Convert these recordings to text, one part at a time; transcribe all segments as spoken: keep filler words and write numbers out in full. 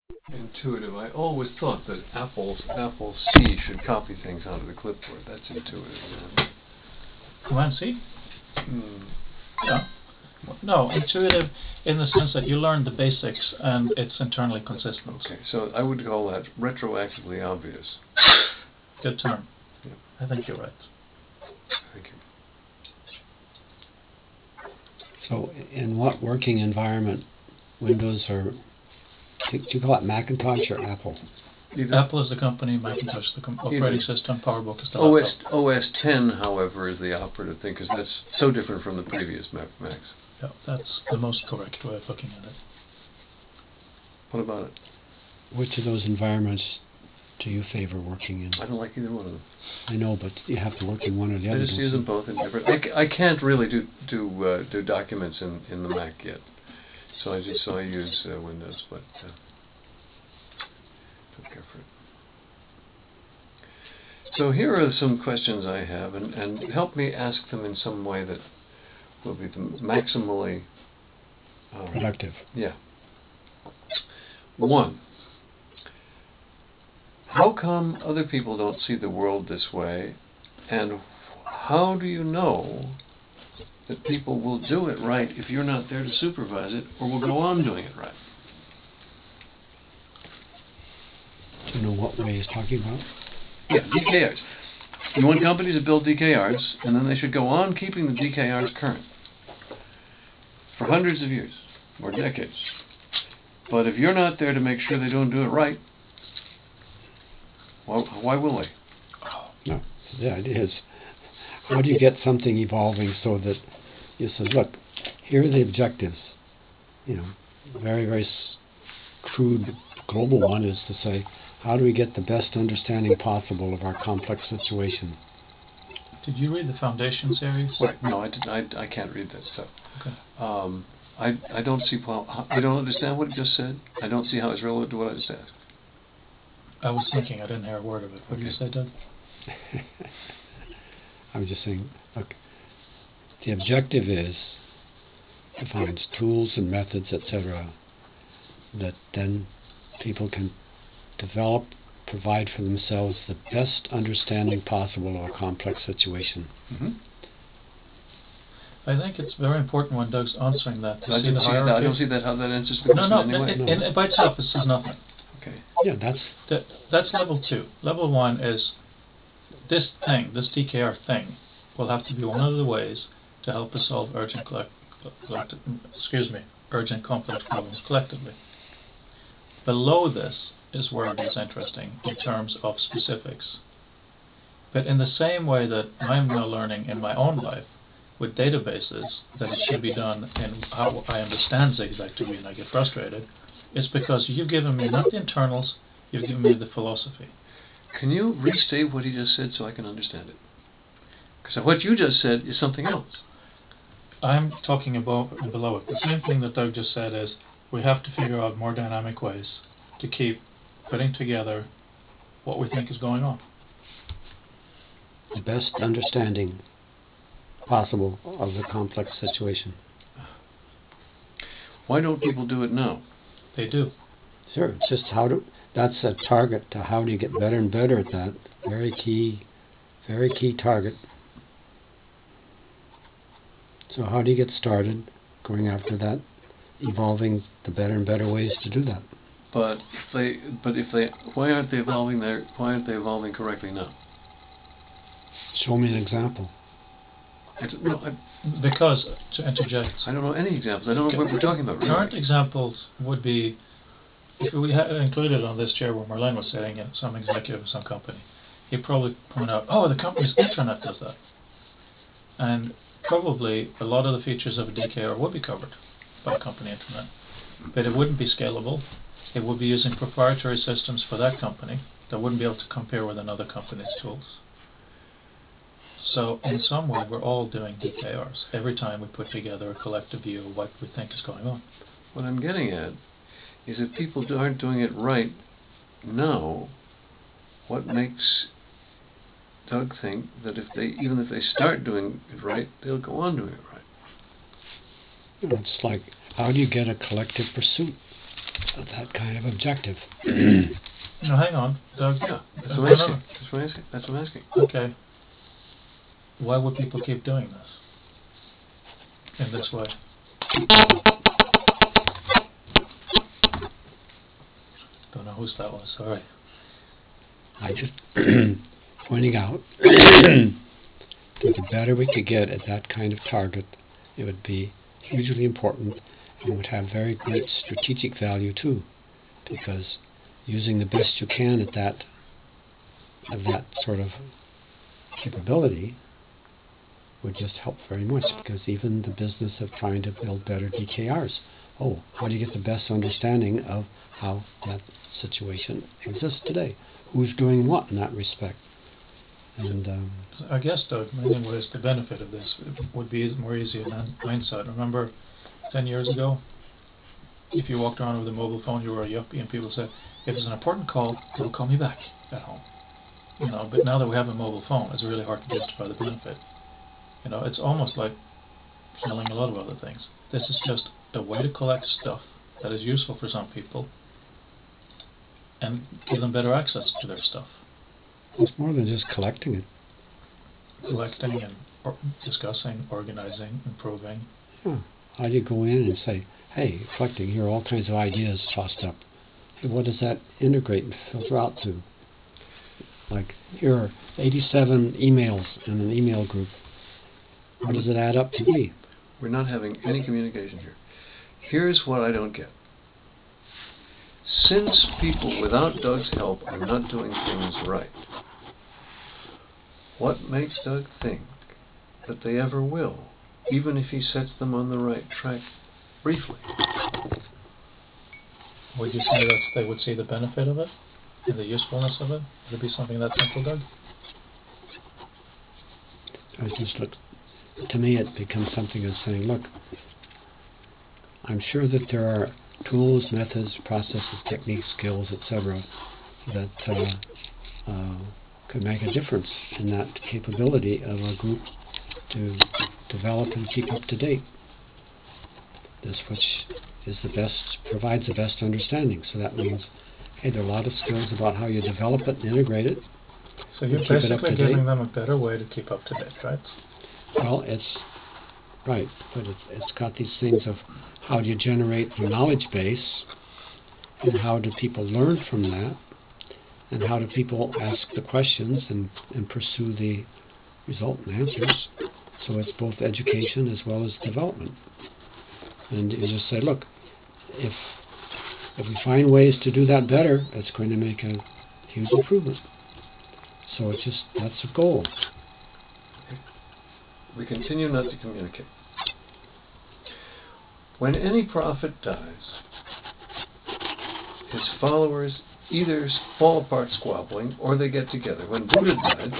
Intuitive. I always thought that Apple's Apple C should copy things onto the clipboard. That's intuitive. Command C? Hmm. Yeah. No, intuitive in the sense that you learn the basics and it's internally consistent. Okay, so I would call that retroactively obvious. Good term. Yeah. I think you're right. Thank you. So, in what working environment, Windows or do you call it Macintosh or Apple? Either. Apple is the company, Macintosh the com- operating Either. system, PowerBook is the O S, laptop. O S ten, however, is the operative thing because that's so different from the previous Mac, Macs. Yeah, that's the most correct way of looking at it. What about it? Which of those environments do you favor working in? I don't like either one of them. I know, but you have to work in one or the I other. just use them both in different. I, c- I can't really do do uh, do documents in, in the Mac yet, so I just so I use uh, Windows, but uh, don't care for it. So here are some questions I have, and, and help me ask them in some way that will be the maximally um, Productive. Yeah. One. How come other people don't see the world this way, and how do you know that people will do it right if you're not there to supervise it, or will go on doing it right? Do you know what way he's talking about? Yeah, D K Rs. You want companies to build D K Rs, and then they should go on keeping the D K Rs current for hundreds of years or decades. But if you're not there to make sure they don't do it right, well, why will they? No. The idea is, how do you get something evolving so that you say, look, here are the objectives. You know, very, very crude global one is to say, how do we get the best understanding possible of our complex situation? Did you read the Foundation series? Wait, no, I, did, I, I can't read that stuff. Okay. Um, I, I don't see, well, I don't understand what it just said. I don't see how it's relevant to what I just asked. I was thinking, I didn't hear a word of it. What did you say, Doug? I was just saying, look, the objective is, defines tools and methods, et cetera, that then people can develop, provide for themselves the best understanding possible of a complex situation. Mm-hmm. I think it's very important when Doug's answering that to I see didn't the see hierarchy. that. I don't see that how that answers the No, question no, anyway. it, No. it, it by itself it says nothing. Okay. Yeah, that's That, that's level two. Level one is this thing, this D K R thing, will have to be one of the ways to help us solve urgent collect, collect, excuse me, urgent complex problems collectively. Below this is where it is interesting in terms of specifics. But in the same way that I'm now learning in my own life with databases that it should be done in how I understand zigzag to be and I get frustrated, it's because you've given me not the internals, you've given me the philosophy. Can you restate what he just said so I can understand it? Because what you just said is something else. I'm talking above and below it. The same thing that Doug just said is we have to figure out more dynamic ways to keep putting together what we think is going on. the best understanding possible of the complex situation. Why don't people do it now? They do. Sure, it's just how to, that's a target to how do you get better and better at that. Very key, very key target. So how do you get started going after that, evolving the better and better ways to do that? But if they, but if they, why aren't they evolving there? Why aren't they evolving correctly now? Show me an example. I don't, no, I, Because, to interject, I don't know any examples. I don't know what we're talking about. Really. current examples would be, if we had included on this chair where Marlene was sitting, and some executive of some company, he'd probably point out, oh, the company's intranet does that. And probably a lot of the features of a D K R would be covered by a company intranet. But it wouldn't be scalable. It would be using proprietary systems for that company that wouldn't be able to compare with another company's tools. So in some way, we're all doing D K Rs every time we put together a collective view of what we think is going on. What I'm getting at is if people do- aren't doing it right now, what makes Doug think that if they, even if they start doing it right, they'll go on doing it right? You know, it's like, how do you get a collective pursuit? that kind of objective. No, hang on, Doug. Yeah, that's No, what I'm no, asking. no. That's what I'm asking. That's what I'm asking. Okay. Why would people keep doing this in this way? Don't know whose that was. Sorry. I just pointing out that the better we could get at that kind of target, it would be hugely important and would have very great strategic value too, because using the best you can at that of that sort of capability would just help very much, because even the business of trying to build better D K Rs, oh, how do you get the best understanding of how that situation exists today? Who's doing what in that respect? And um, I guess, Doug, in many ways, the benefit of this would be more easy in hindsight. Remember, ten years ago, if you walked around with a mobile phone, you were a yuppie, and people said, if it's an important call, they'll call me back at home. You know, but now that we have a mobile phone, it's really hard to justify the benefit. You know, it's almost like selling a lot of other things. This is just a way to collect stuff that is useful for some people and give them better access to their stuff. it's more than just collecting it. Collecting and or discussing, organizing, improving. How do you go in and say, hey, collecting, here are all kinds of ideas tossed up. Hey, what does that integrate and filter out to? Like, here are eighty-seven emails in an email group. What does it add up to be? We're not having any communication here. Here's what I don't get. Since people without Doug's help are not doing things right, what makes Doug think that they ever will, even if he sets them on the right track briefly? Would you say that they would see the benefit of it and the usefulness of it? Would it be something that simple, Doug? I just look, to me it becomes something of saying, look, I'm sure that there are tools, methods, processes, techniques, skills, et cetera that uh, uh, could make a difference in that capability of a group to develop and keep up to date. This which is the best, provides the best understanding. So that means, hey, there are a lot of skills about how you develop it and integrate it. So you're keep it up basically to date. giving them a better way to keep up to date, right? Well, it's right, but it's it's got these things of how do you generate the knowledge base, and how do people learn from that, and how do people ask the questions and, and pursue the resultant answers. So it's both education as well as development. And you just say, look, if if we find ways to do that better, it's going to make a huge improvement. So it's just, that's a goal. We continue not to communicate. When any prophet dies, his followers either fall apart squabbling or they get together. When Buddha died,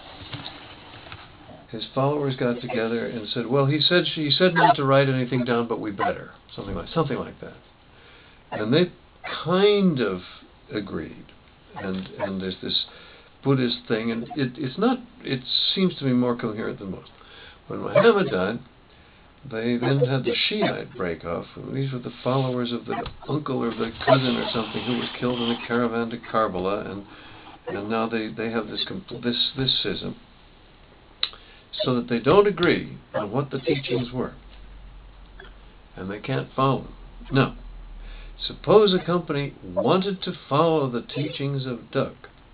his followers got together and said, well, he said he said not to write anything down, but we better. Something like something like that. And they kind of agreed. And and there's this Buddhist thing, and it, it's not, it seems to be more coherent than most. When Muhammad died, they then had the Shiite break off. These were the followers of the uncle or the cousin or something who was killed in a caravan to Karbala, and and now they, they have this compl- this this schism, so that they don't agree on what the teachings were, and they can't follow them. Now, suppose a company wanted to follow the teachings of Doug.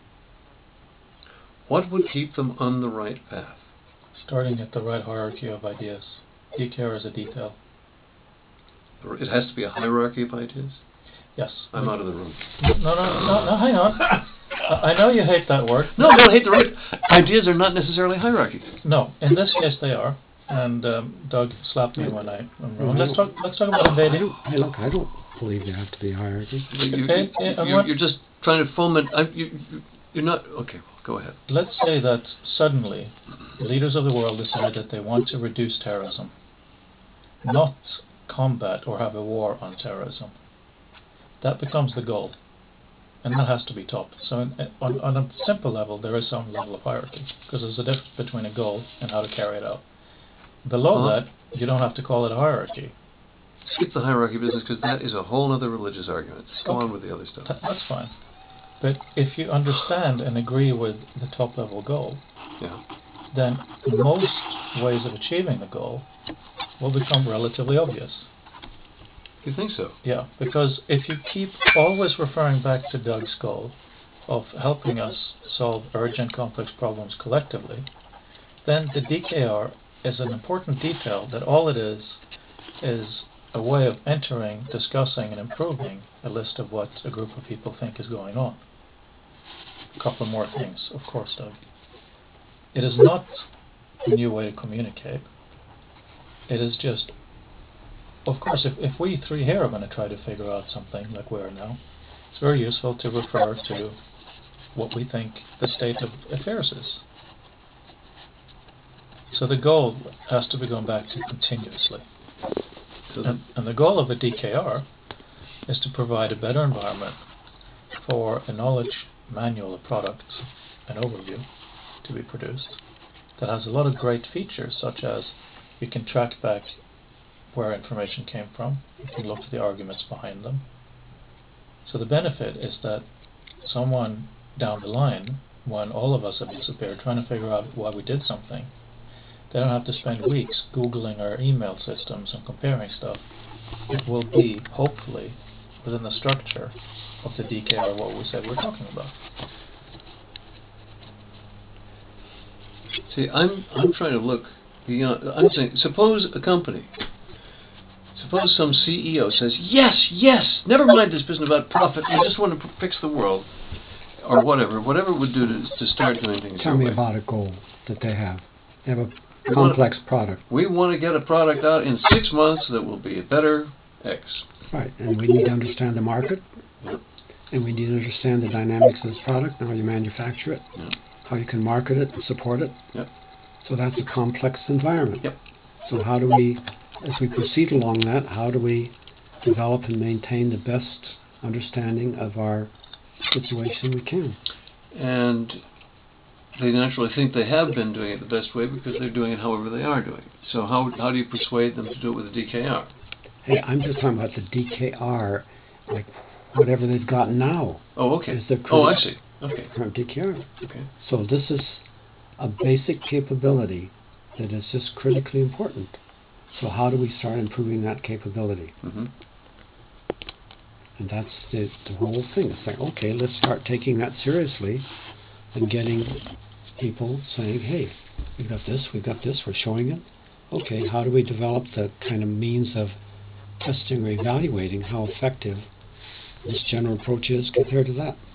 What would keep them on the right path? Starting at the right hierarchy of ideas. D K R is a detail. It has to be a hierarchy of ideas? Yes. I'm out of the room. No, no, no, no, hang on. I I know you hate that word. No, I don't hate the word. Ideas are not necessarily hierarchy. No, in this case they are. And um, Doug slapped me when I went wrong. Let's talk. Let's talk about I invading. don't, hey, look, I don't believe there have to be a hierarchy. You, Okay, yeah, I you, want- you're just trying to foment. I, you, you- you're not. Okay, well, go ahead. Let's say that suddenly leaders of the world decide that they want to reduce terrorism, not combat or have a war on terrorism. That becomes the goal, and that has to be topped. So in, on, on a simple level, there is some level of hierarchy, because there's a difference between a goal and how to carry it out. Below Uh-huh. that, you don't have to call it a hierarchy. skip the hierarchy business because that is a whole other religious argument. Just go Okay. on with the other stuff. Th- that's fine. But if you understand and agree with the top level goal, Yeah. then most ways of achieving the goal will become relatively obvious. You think so? Yeah, because if you keep always referring back to Doug's goal of helping us solve urgent complex problems collectively, then the D K R is an important detail that all it is is a way of entering, discussing, and improving a list of what a group of people think is going on. A couple more things, of course, Doug. It is not a new way to communicate. It is just, of course, if, if we three here are going to try to figure out something like we are now, it's very useful to refer to what we think the state of affairs is. So the goal has to be going back to continuously. So And, and the goal of a D K R is to provide a better environment for a knowledge manual, a product, an overview to be produced that has a lot of great features, such as you can track back where information came from, you can look at the arguments behind them. So the benefit is that someone down the line, when all of us have disappeared, trying to figure out why we did something, they don't have to spend weeks Googling our email systems and comparing stuff. It will be, hopefully, within the structure of the D K R what we said we're talking about. see, I'm I'm trying to look beyond. I'm saying, suppose a company, suppose some C E O says, "Yes, yes, never mind this business about profit. I just want to fix the world," or whatever, whatever it would do to to start doing things. Tell that me way. about a goal that they have. They have a We wanna- complex product, We want to get a product out in six months that will be a better X. right? And we need to understand the market, Yep. and we need to understand the dynamics of this product and how you manufacture it, Yep. how you can market it and support it. Yep. So that's a complex environment. Yep. So how do we, as we proceed along that, how do we develop and maintain the best understanding of our situation we can? And they naturally think they have been doing it the best way because they're doing it however they are doing it. So how how do you persuade them to do it with a D K R? Hey, I'm just talking about the D K R, like whatever they've got now, Oh, okay. is the Oh, I current, see. Okay. current D K R. Okay. So this is a basic capability that is just critically important. So how do we start improving that capability? Mm-hmm. And that's the, the whole thing. It's like, okay, let's start taking that seriously and getting people saying, hey, we've got this, we've got this, we're showing it. Okay, how do we develop the kind of means of testing or evaluating how effective this general approach is compared to that?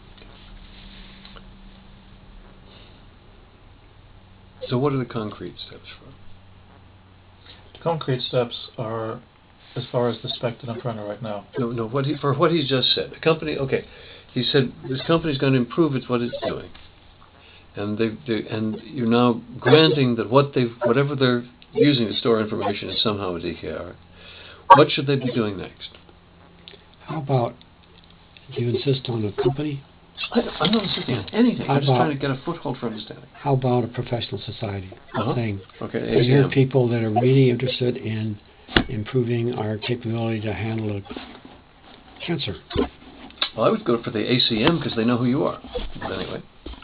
So what are the concrete steps for? The concrete steps are, as far as the spec that I'm trying to write now, No, no. What he for what he's just said. A company. Okay, he said this company's going to improve it's what it's doing, and they they and you're now granting that what they whatever they're using to store information is somehow a D K R. What should they be doing next? How about, do you insist on a company? I, I'm not insisting on anything. How I'm just about- trying to get a foothold for understanding. How about a professional society? Uh-huh. Saying, Okay, we hear A C M. people that are really interested in improving our capability to handle a cancer. Well, I would go for the A C M because they know who you are. But anyway,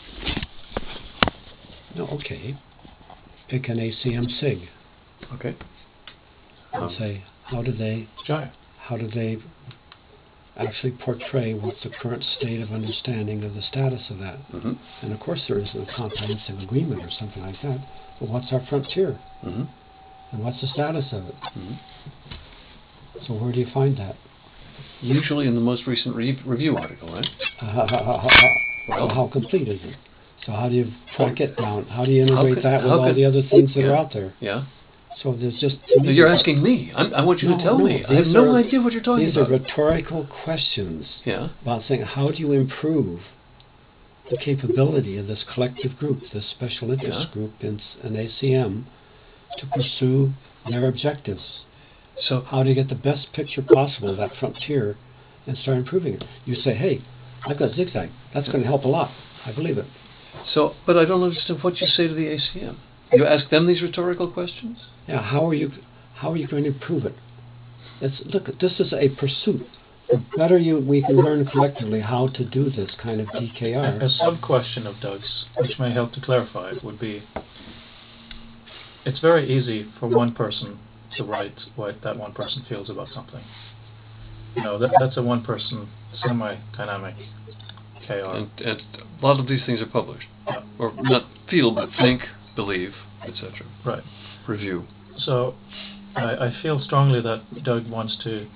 No, okay. Pick an A C M SIG okay. and Um, say, how do they, Jaya. how do they actually portray what's the current state of understanding of the status of that? Mhm. And of course there isn't a comprehensive agreement or something like that, but what's our frontier? Mhm. And what's the status of it? Mhm. So where do you find that? Usually in the most recent re- review article, right? So Well, how complete is it? So how do you track it down? How do you integrate could- that with how all could- the other things that yeah. are out there? yeah. So there's just to No, me, you're asking me. I'm, I want you No, to tell no, me. I have these no are- idea what you're talking these are about. rhetorical questions Yeah. about saying how do you improve the capability of this collective group, this special interest Yeah. group in s- an A C M to pursue their objectives? So How do you get the best picture possible of that frontier and start improving it? You say, hey, I've got zigzag. That's going to help a lot. I believe it. So, but I don't understand what you say to the A C M. You ask them these rhetorical questions? Yeah, how are you how are you going to improve it? It's look. This is a pursuit. The better you we can learn collectively how to do this kind of D K R. A sub-question of Doug's, which may help to clarify it, would be, it's very easy for one person to write what that one person feels about something. You know, that, that's a one-person semi-dynamic K R. And, and a lot of these things are published. Yeah. Or not feel, but think, believe, et cetera. Right. Review. So I, I feel strongly that Doug wants to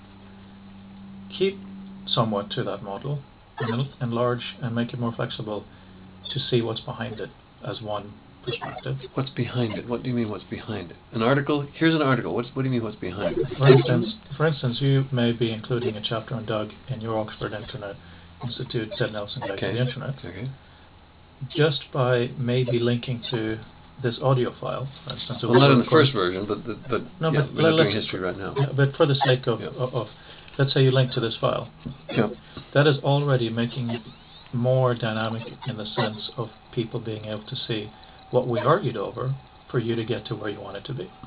keep somewhat to that model and en- enlarge and make it more flexible to see what's behind it as one perspective. What's behind it? What do you mean what's behind it? An article? Here's an article. What's, what do you mean what's behind it? For instance, for instance, you may be including a chapter on Doug in your Oxford Internet Institute Ted Nelson Guide to Okay. the Internet, Okay. just by maybe linking to this audio file, for instance. Well, not in the recording- first version, but the, but No, yeah, but we're not doing let's- history right now. Yeah, but for the sake of, Yeah. of, of, let's say you link to this file, Yeah. that is already making it more dynamic in the sense of people being able to see what we argued over for you to get to where you want it to be.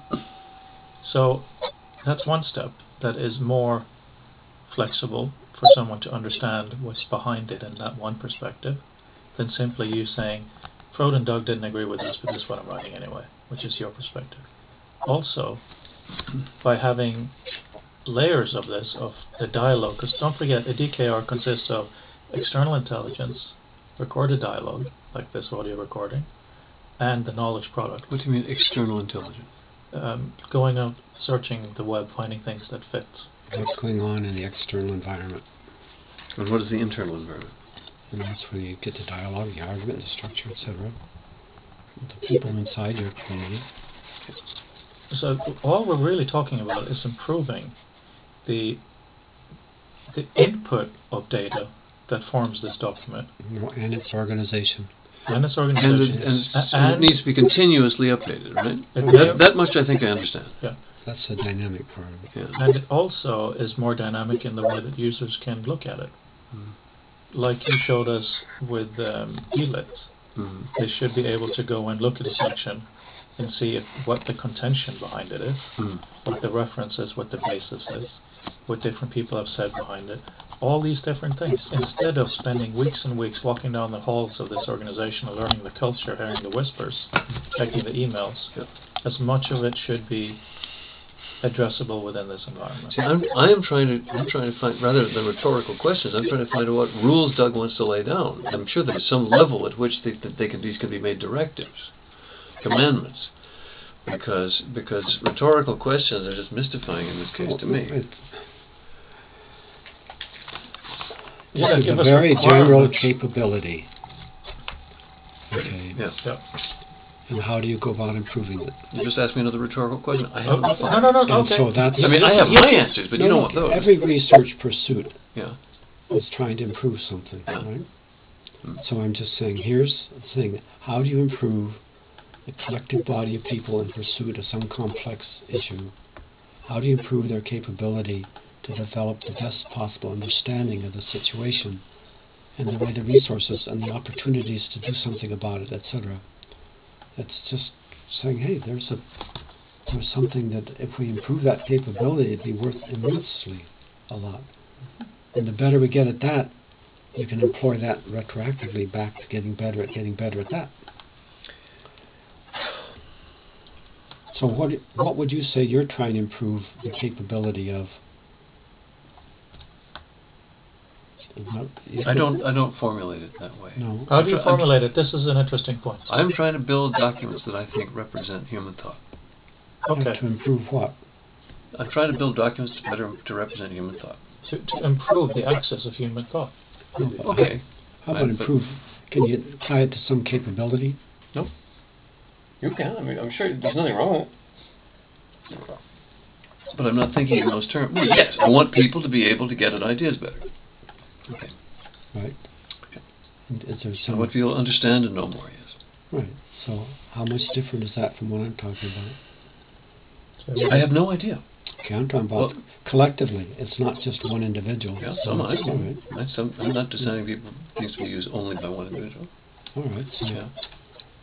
So that's one step that is more flexible for someone to understand what's behind it in that one perspective than simply you saying, Frode and Doug didn't agree with this, but this is what I'm writing anyway, which is your perspective. Also, by having layers of this, of the dialogue, because don't forget, a D K R consists of external intelligence, recorded dialogue, like this audio recording, and the knowledge product. What do you mean external intelligence? Um, going out, searching the web, finding things that fit. What's going on in the external environment? And what is the internal environment? And that's where you get the dialogue, the argument, the structure, et cetera. The people inside your community. So all we're really talking about is improving the the input of data that forms this document You know, and its organization. and its And, organization. it, and, it's, A- and it needs to be continuously updated, right? it- That, that much I think I understand. That's the dynamic part of it. Yeah. and it also is more dynamic in the way that users can look at it. Mm. Like you showed us with um, E L I T, Mhm. they should be able to go and look at a section and see if, what the contention behind it is, Mm. what the reference is, what the basis is, what different people have said behind it, all these different things. Instead of spending weeks and weeks walking down the halls of this organization and learning the culture, hearing the whispers, checking the emails, Yep. as much of it should be addressable within this environment. See, I'm, I am trying to, I'm trying to find, rather than rhetorical questions, I'm trying to find out what rules Doug wants to lay down. I'm sure there's some level at which they, that they can, these can be made directives, commandments, because because rhetorical questions are just mystifying in this case to me. It- Yeah, This is give a us very general requirements. capability. Okay. Yeah. Yeah. And how do you go about improving it? You just asked me another rhetorical question. I Oh, have no no, no, no, And okay. so that's. I mean, I have you- my answers, but you no, don't look, want those. Every research pursuit Yeah. is trying to improve something, Yeah. right? Mm. So I'm just saying, here's the thing. How do you improve the collective body of people in pursuit of some complex issue? How do you improve their capability to develop the best possible understanding of the situation and the way the resources and the opportunities to do something about it, et cetera? It's just saying, hey, there's a there's something that if we improve that capability, it'd be worth immensely a lot. And the better we get at that, you can employ that retroactively back to getting better at getting better at that. So what what would you say you're trying to improve the capability of? No, you I don't I don't formulate it that way. No. How do you I'm try- I'm- formulate it? This is an interesting point. I'm trying to build documents that I think represent human thought. Okay. To improve what? I'm trying to build documents to better to represent human thought. To, to improve the access of human thought. No, but Okay. How about Right, but- improve? Can you tie it to some capability? You can. I mean, I'm sure there's nothing wrong with it. But I'm not thinking in those terms. Well, yes, I want people to be able to get at ideas better. Okay. Right? And is there I some want people to understand and know more, yes. right? So how much different is that from what I'm talking about? So I have no idea. Okay, I'm talking about Well- collectively. It's not just one individual. Yeah, some I All right, I- some, I'm not deciding people things to be used only by one individual. all right. So Yeah.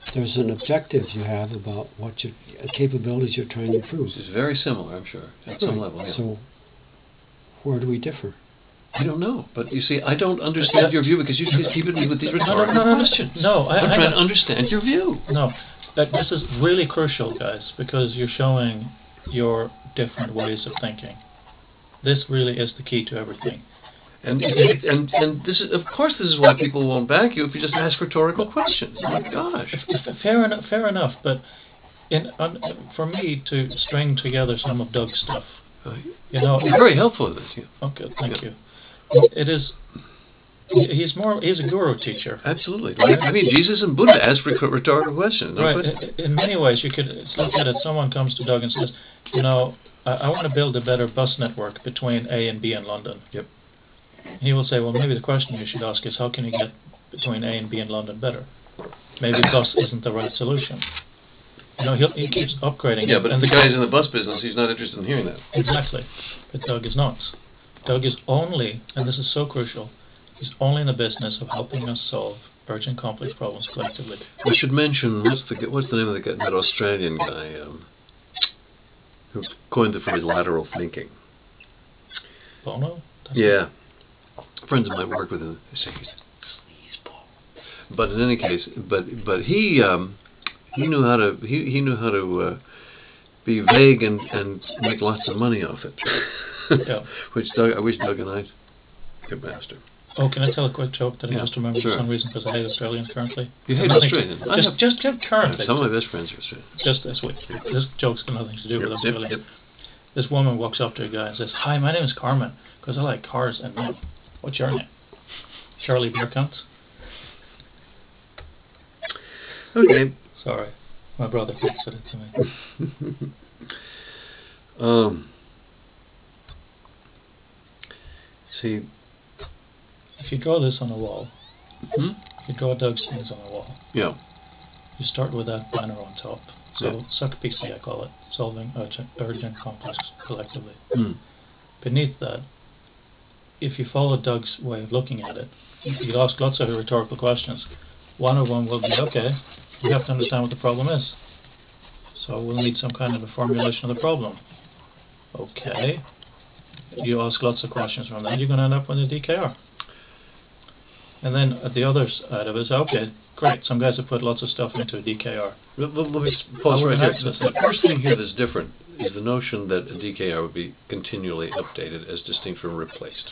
there's an objective you have about what your capabilities you're trying to improve. Which is very similar, I'm sure, at some Right. level. Yeah. So, where do we differ? I don't know, but you see, I don't understand your view because you keep keeping me with these rhetorical no, no, no. questions. No, I- I'm I trying know. to understand your view. No, that this is really crucial, guys, because you're showing your different ways of thinking. This really is the key to everything. And and, and and this is, of course, this is why people won't back you if you just ask rhetorical questions. My gosh. F- Fair enough, fair enough, but in un, for me to string together some of Doug's stuff, you know, You're very helpful with this. Yeah. okay, thank you. It is. He's more. He's a guru teacher, Absolutely. Like, I mean, Jesus and Buddha asked rhe- rhetorical questions. No right? question. In, in many ways, you could look at it. Someone comes to Doug and says, "You know, I, I want to build a better bus network between A and B in London." Yep. He will say, "Well, maybe the question you should ask is, how can you get between A and B in London better? Maybe bus isn't the right solution." You know, he'll, he keeps upgrading. Yeah, it, but if and the guy's in the bus business, he's not interested in hearing that. Exactly. But Doug is not. Doug is only, and this is so crucial, he's only in the business of helping us solve urgent complex problems collectively. We should mention what's the gu- what's the name of the guy, that Australian guy um, who coined the phrase lateral thinking. Bono? That's Yeah, friends of mine work with him. They say he's a sleazeball. But in any case, but but he um, he knew how to he, he knew how to uh, be vague and, and make lots of money off it. Yeah. Which Doug, I wish Doug and I could master. Oh, can I tell a quick joke that I Yeah, just remembered sure. for some reason because I hate Australians currently? You hate Nothing- Australians. I Just, have- just, just I currently. have some of my best friends are Australian. Just this week. This joke's got nothing to do with Yep, Australia. yep, yep. This woman walks up to a guy and says, "Hi, my name is Carmen because I like cars and men. What's your name?" Charlie Beercunt. Okay. Sorry, my brother texted it to me. Um. See, If you draw this on a wall, Hmm? if you draw Doug's things on a wall, yeah. you start with that banner on top. So Yeah. S U C P C, I call it, solving urgent, urgent complex collectively. Hmm. Beneath that, if you follow Doug's way of looking at it, you ask lots of rhetorical questions. One of them will be, okay, we have to understand what the problem is. So we'll need some kind of a formulation of the problem. Okay. You ask lots of questions from that, you're going to end up with a D K R. And then at the other side of it is, okay, great, some guys have put lots of stuff into a D K R. Let, let- let me s- pause How right would here. access The it? first thing here that's different is the notion that a D K R would be continually updated as distinct from replaced.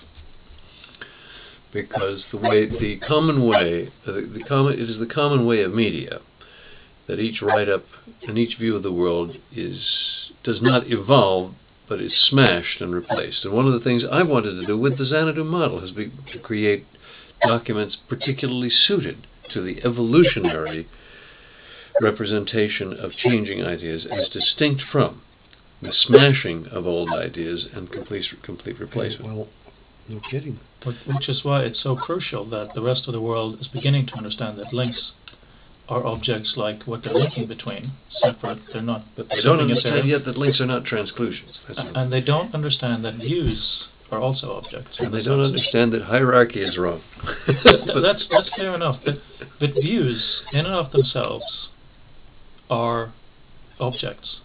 Because the way, the common way, the, the common, it is the common way of media that each write-up and each view of the world is does not evolve, but is smashed and replaced. And one of the things I wanted to do with the Xanadu model has been to create documents particularly suited to the evolutionary representation of changing ideas as distinct from the smashing of old ideas and complete complete replacement. Well, no kidding. Wh- Which is why it's so crucial that the rest of the world is beginning to understand that links are objects like what they're linking between, separate, they're not. But they don't understand simultaneous. yet that links are not transclusions. That's A- And they don't understand that views are also objects. and they don't understand that hierarchy is wrong. Th- That's, that's fair enough, but, but views in and of themselves are objects.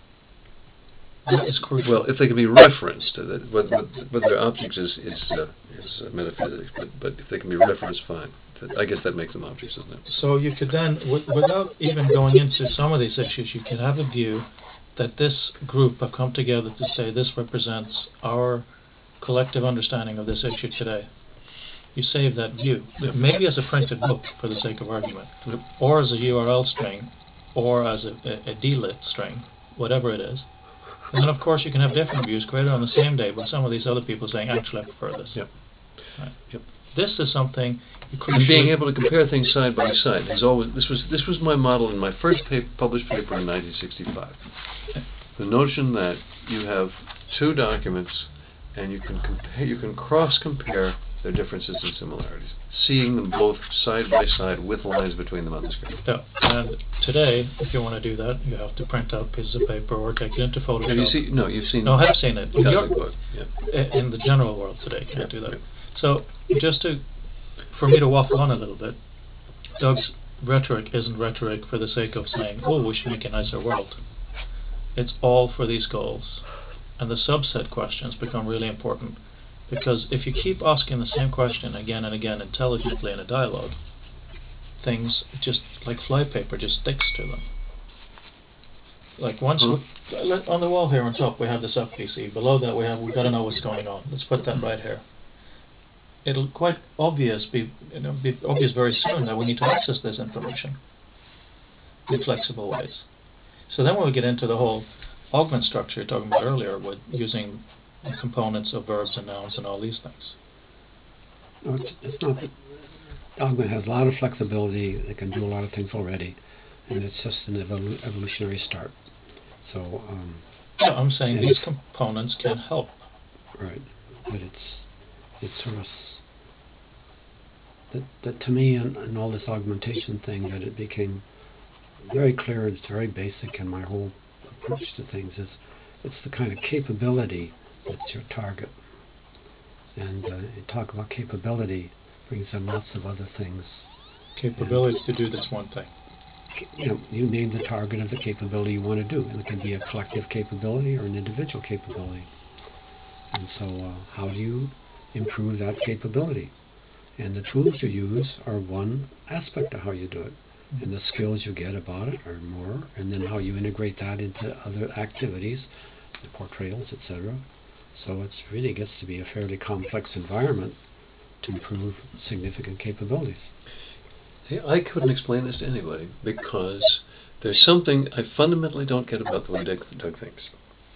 That is crucial. Well, if they can be referenced, uh, that what, what, what their objects is is, uh, is uh, metaphysics, but, but if they can be referenced, fine. That- I guess that makes them objects, doesn't it? So you could then, w- without even going into some of these issues, you could have a view that this group have come together to say this represents our collective understanding of this issue today. You save that view, maybe as a printed book for the sake of argument, Yep. or as a U R L string, or as a, a, a D L I T string, whatever it is. And then of course you can have different views created on the same day by some of these other people saying, actually I prefer this. Yep. Right. Yep. This is something you And being crucially- able to compare things side by side is always this was this was my model in my first paper, published paper in nineteen sixty-five. The notion that you have two documents and you can compare, you can cross compare their differences and similarities, seeing them both side by side with lines between them on the screen. Yeah, and today, if you want to do that, you have to print out pieces of paper or take it into Photoshop. Have you seen? No, you've seen. No, I have seen it. In, your, Cosmic Book. Yeah. in the general world today, can't Yeah, do that. yeah. So, just to, for me to waffle on a little bit, Doug's rhetoric isn't rhetoric for the sake of saying, oh, we should make a nicer world. It's all for these goals. And the subset questions become really important, because if you keep asking the same question again and again intelligently in a dialogue, things just like flypaper just sticks to them. Like once we, on the wall here on top we have this F P C. Below that we have we got to know what's going on. Let's put that right here. It'll quite obvious be you know be obvious very soon that we need to access this information in flexible ways. So then when we get into the whole augment structure you're talking about earlier, with using components of verbs and nouns and all these things. No, it's, it's not that augment has a lot of flexibility. It can do a lot of things already, and it's just an evolu- evolutionary start. So, um, yeah, I'm saying these components can help. Right, but it's it's sort of s- that that to me and, and all this augmentation thing, that it became very clear. It's very basic, and my whole approach to things is it's the kind of capability that's your target. And uh, you talk about capability brings in lots of other things. Capability to do this one thing. You know, you name the target of the capability you want to do, and it can be a collective capability or an individual capability. And so, uh, how do you improve that capability? And the tools you use are one aspect of how you do it. And the skills you get about it are more, and then how you integrate that into other activities, the portrayals, et cetera. So it really gets to be a fairly complex environment to improve significant capabilities. See, I couldn't explain this to anybody because there's something I fundamentally don't get about the way Doug, Doug thinks.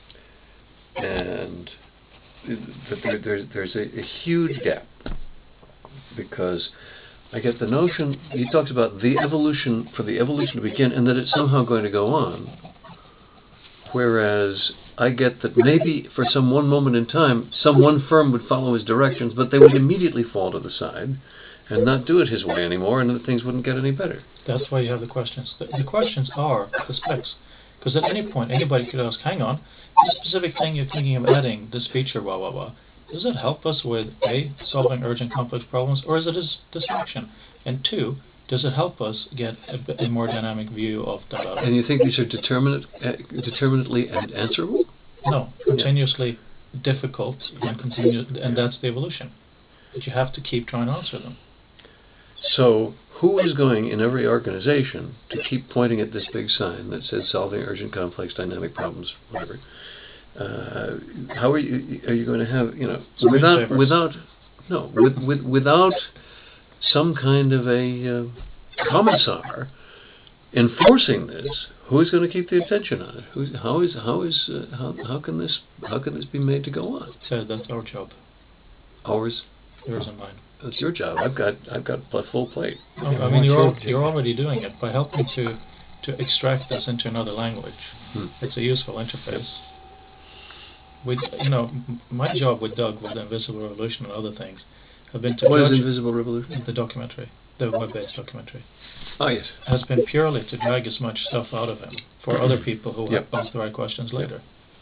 And that there, there's, there's a, a huge gap because I get the notion, he talks about the evolution, for the evolution to begin, and that it's somehow going to go on. Whereas I get that maybe for some one moment in time, some one firm would follow his directions, but they would immediately fall to the side and not do it his way anymore, and that things wouldn't get any better. That's why you have the questions. The, the questions are the specs. Because at any point, anybody could ask, hang on, this specific thing you're thinking of adding, this feature, blah, blah, blah, does it help us with, A, solving urgent complex problems, or is it a dis- distraction? And two, does it help us get a, a more dynamic view of da da da? And you think these are determinate, uh, determinately and answerable? No, continuously yeah. difficult, and continue, and that's the evolution. But you have to keep trying to answer them. So, who is going in every organization to keep pointing at this big sign that says solving urgent, complex, dynamic problems, whatever? Uh, how are you? Are you going to have you know without without no with, with without some kind of a uh, commissar enforcing this? Who is going to keep the attention on it? Who's, how is how is uh, how how can this how can this be made to go on? So that's our job. Ours. Yours and mine. That's your job. I've got I've got a full plate. I, I mean, you're you're already doing it by helping to to extract this into another language. Hmm. It's a useful interface. With you know, my job with Doug with the Invisible Revolution and other things have been to what judge is Invisible Revolution? The documentary, the web-based documentary. Oh yes, has been purely to drag as much stuff out of him for other people who yep. have asked the right questions later.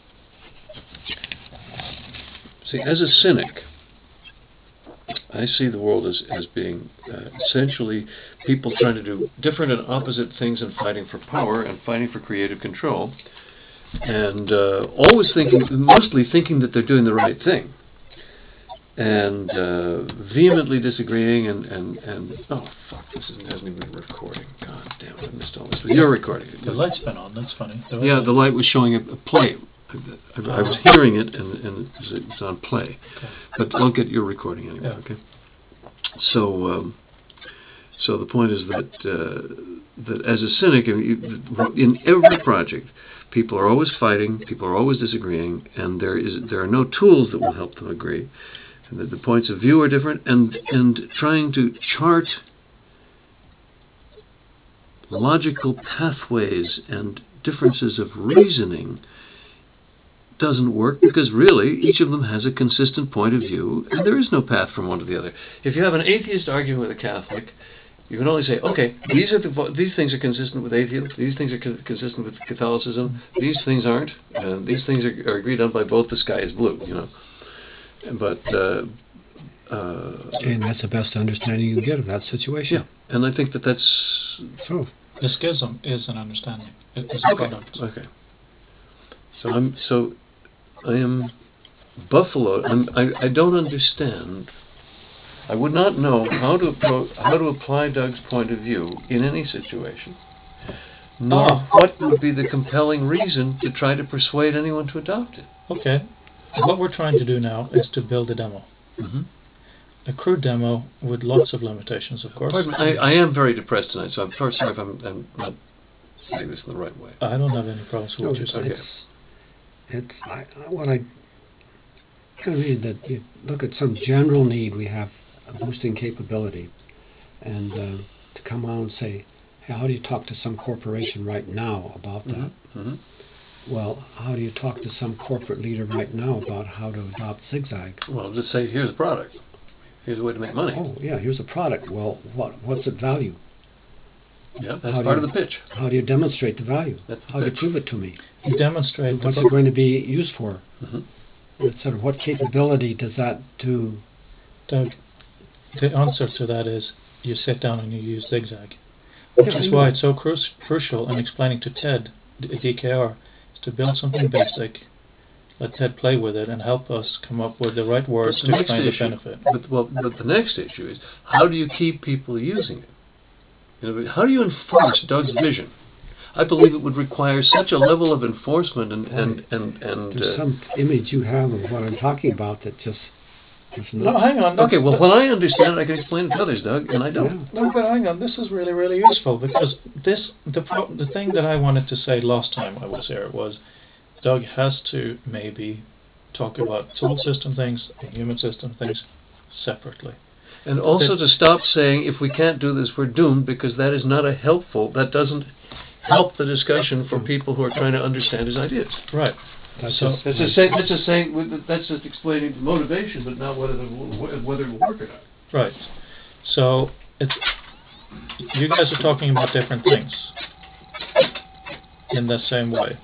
See, as a cynic, I see the world as, as being uh, essentially people trying to do different and opposite things and fighting for power and fighting for creative control, and uh, always thinking, mostly thinking that they're doing the right thing, and uh, vehemently disagreeing and, and, and oh fuck, this isn't, hasn't even been recording. God damn it, I missed all this. But you're recording it. The light's been on, that's funny. Yeah, the light was showing a, a play. I, I was hearing it, and, and it was on play. Okay. But I'll get your recording anyway, yeah. okay? So, um, so the point is that uh, that as a cynic, in every project, people are always fighting, people are always disagreeing, and there is there are no tools that will help them agree. And that the points of view are different, and and trying to chart logical pathways and differences of reasoning doesn't work, because really each of them has a consistent point of view and there is no path from one to the other. If you have an atheist arguing with a Catholic, you can only say, okay, these are the these things are consistent with atheism, these things are co- consistent with Catholicism, these things aren't, and these things are, are agreed on by both. The sky is blue, you know. But uh, uh, and that's the best understanding you get of that situation. Yeah, and I think that that's So, The schism is an understanding. It is a Okay. product. Okay. So I'm so I am Buffalo. I'm, I I don't understand. I would not know how to appro- how to apply Doug's point of view in any situation, nor Ah. what would be the compelling reason to try to persuade anyone to adopt it. Okay. What we're trying to do now is to build a demo. Mhm. A crude demo with lots of limitations, of course. Pardon me. I, I am very depressed tonight, so I'm sorry if I'm, I'm not saying this in the right way. I don't have any problems with no, what you're saying. it's, it's, I, I- what I kind of mean that you look at some general need we have, a boosting capability, and uh, to come out and say, hey, how do you talk to some corporation right now about that? Mhm. Well, how do you talk to some corporate leader right now about how to adopt Zigzag? Well, just say here's a product. Here's a way to make money. Oh, yeah, here's a product. Well, what what's it value? Yeah, that's How do part you- of the pitch. How do you demonstrate the value? That's the How do you pitch. prove it to me? You demonstrate the What's pro- it going to be used for? Mhm. Et cetera. What capability does that do? Doug, the answer to that is you sit down and you use Zigzag. Which Yeah, is I know. why it's so cru- crucial in explaining to Ted, D- DKR, is to build something basic, let Ted play with it, and help us come up with the right words But to the next explain the issue- benefit. But, well, but the next issue is how do you keep people using it? You know, how do you enforce Doug's vision? I believe it would require such a level of enforcement and and and, and There's uh, some image you have of what I'm talking about that just is No, not. hang on. That's, okay. Well, when I understand it, I can explain it to others, Doug, and I don't. Yeah. No, but hang on. This is really, really useful because this the pro- the thing that I wanted to say last time I was here was, Doug has to maybe talk about tool system things and human system things separately. And also That- to stop saying if we can't do this, we're doomed, because that is not a helpful. That doesn't help the discussion for people who are trying to understand his ideas. Right. That's So- just That's just saying. That's just saying. That's just explaining the motivation, but not whether the, whether it will work or not. Right. So it's you guys are talking about different things in the same way.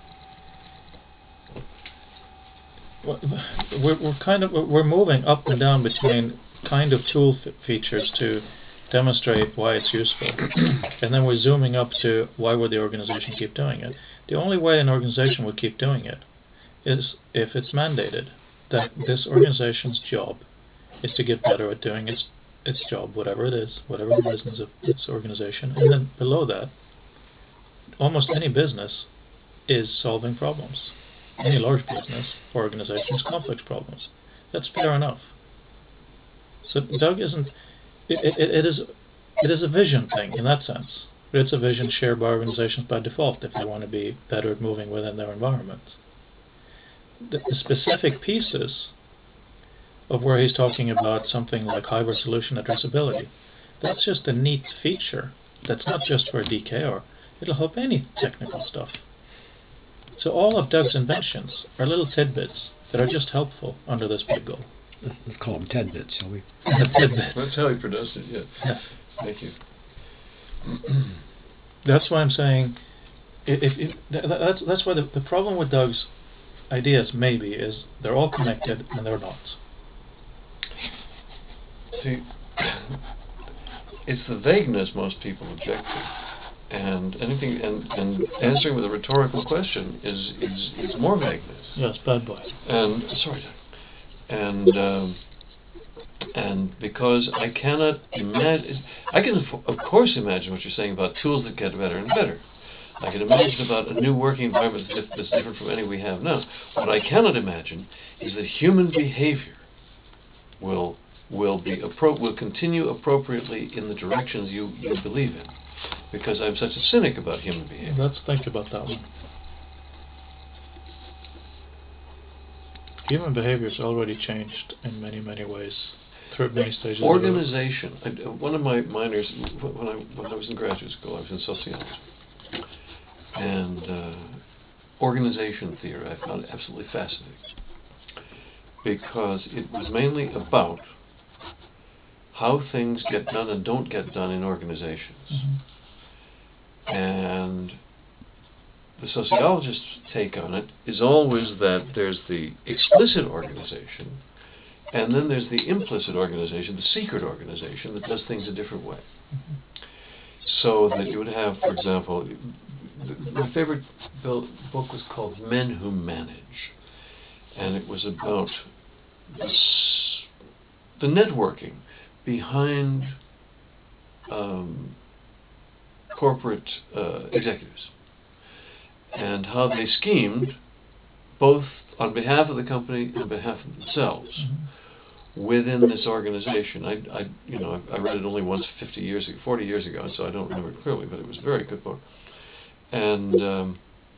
We're, we're kind of we're moving up and down between kind of tool f- features to demonstrate why it's useful, and then we're zooming up to why would the organization keep doing it. The only way an organization would keep doing it is if it's mandated that this organization's job is to get better at doing its its job, whatever it is, whatever the business of its organization, and then below that, almost any business is solving problems. Any large business or organization is complex problems. That's fair enough. So Doug isn't. It, it, it is it is a vision thing in that sense. But it's a vision shared by organizations by default if they want to be better at moving within their environment. The, the specific pieces of where he's talking about something like high resolution addressability, that's just a neat feature. That's not just for a D K R. It'll help any technical stuff. So all of Doug's inventions are little tidbits that are just helpful under this big goal. Let's, let's call them tidbits, shall we? Tidbits. That's how he pronounced it. Yeah. Yeah. Thank you. That's why I'm saying, if, if th- that's that's why the, the problem with Doug's ideas maybe is they're all connected and they're not. See, it's the vagueness most people object to, and anything and, and answering with a rhetorical question is is, is more vagueness. Yes, bad boy. And sorry, Doug. And um, and because I cannot imagine, I can of of course imagine what you're saying about tools that get better and better. I can imagine about a new working environment that's, diff- that's different from any we have now. What I cannot imagine is that human behavior will will be appro- will continue appropriately in the directions you, you believe in, because I'm such a cynic about human behavior. Let's think about that one. Human behavior has already changed in many, many ways through many stages. of development. Organization. I, uh, one of my minors, wh- when I when I was in graduate school, I was in sociology, and uh, organization theory I found absolutely fascinating, because it was mainly about how things get done and don't get done in organizations, and the sociologist's take on it is always that there's the explicit organization, and then there's the implicit organization, the secret organization that does things a different way. so that you would have, for example, th- my favorite bill, book was called Men Who Manage, and it was about the, s- the networking behind um, corporate uh, executives and how they schemed both on behalf of the company and on behalf of themselves within this organization. I, I you know, I, I read it only once fifty years ago, forty years ago, so I don't remember it clearly, but it was a very good book. And um,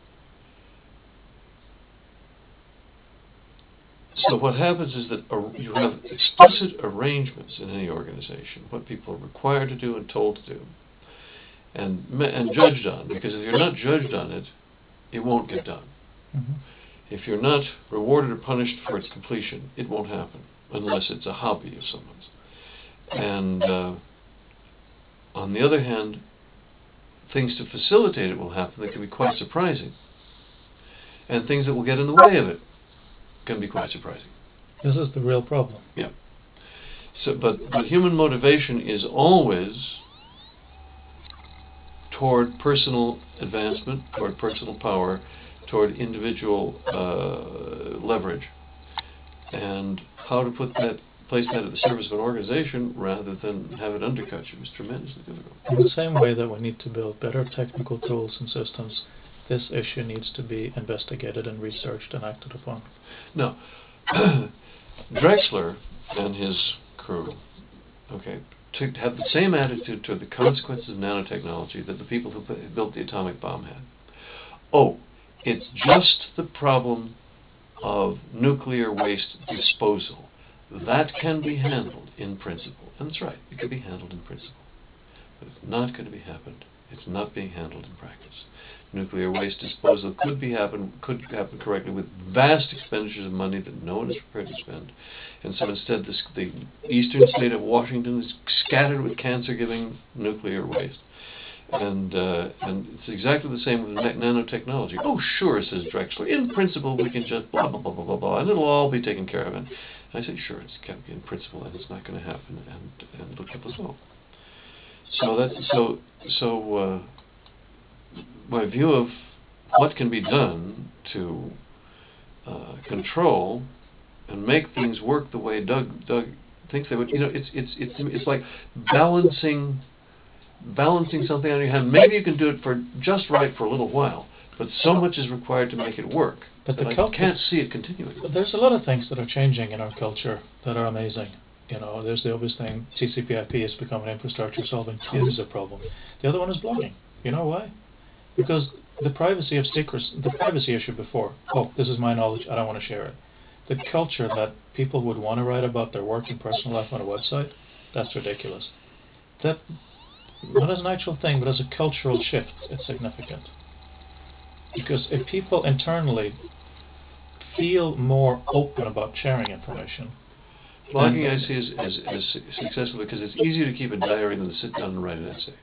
so what happens is that uh, you have explicit arrangements in any organization, what people are required to do and told to do, and and judged on. Because if you're not judged on it, it won't get done. Mm-hmm. If you're not rewarded or punished for its completion, it won't happen, unless it's a hobby of someone's. And uh, on the other hand, things to facilitate it will happen that can be quite surprising. And things that will get in the way of it can be quite surprising. This is the real problem. Yeah. So, but, but human motivation is always toward personal advancement, toward personal power, toward individual uh, leverage, and how to put that, place that at the service of an organization rather than have it undercut you is tremendously difficult. In the same way that we need to build better technical tools and systems, this issue needs to be investigated and researched and acted upon. Now, Drexler and his crew, okay, to have the same attitude toward the consequences of nanotechnology that the people who built the atomic bomb had. Oh, it's just the problem of nuclear waste disposal. That can be handled in principle. And that's right, it can be handled in principle. But it's not going to be happened. It's not being handled in practice. Nuclear waste disposal could be happen could happen correctly with vast expenditures of money that no one is prepared to spend. And so instead this, the eastern state of Washington is scattered with cancer-giving nuclear waste. And uh, and it's exactly the same with nanotechnology. Oh, sure, says Drexler. In principle, we can just blah, blah, blah, blah, blah, blah, and it'll all be taken care of. And I say, sure, it's can be in principle, and it's not going to happen, and, and it'll kill us all. So that's so so. Uh, my view of what can be done to uh, control and make things work the way Doug Doug thinks they would. You know, it's it's it's it's like balancing. balancing something on your hand. Maybe you can do it for just right for a little while, but so much is required to make it work But that the I cul- can't see it continuing. But there's a lot of things that are changing in our culture that are amazing. You know, there's the obvious thing, T C P I P has become an infrastructure solving tons of problems. The other one is blogging. You know why? Because the privacy of secrets, the privacy issue before, oh, this is my knowledge, I don't want to share it. The culture that people would want to write about their work and personal life on a website, that's ridiculous. That, not as an actual thing, but as a cultural shift, it's significant. Because if people internally feel more open about sharing information, Blogging I see as, as, as successful because it's easier to keep a diary than to sit down and write an essay.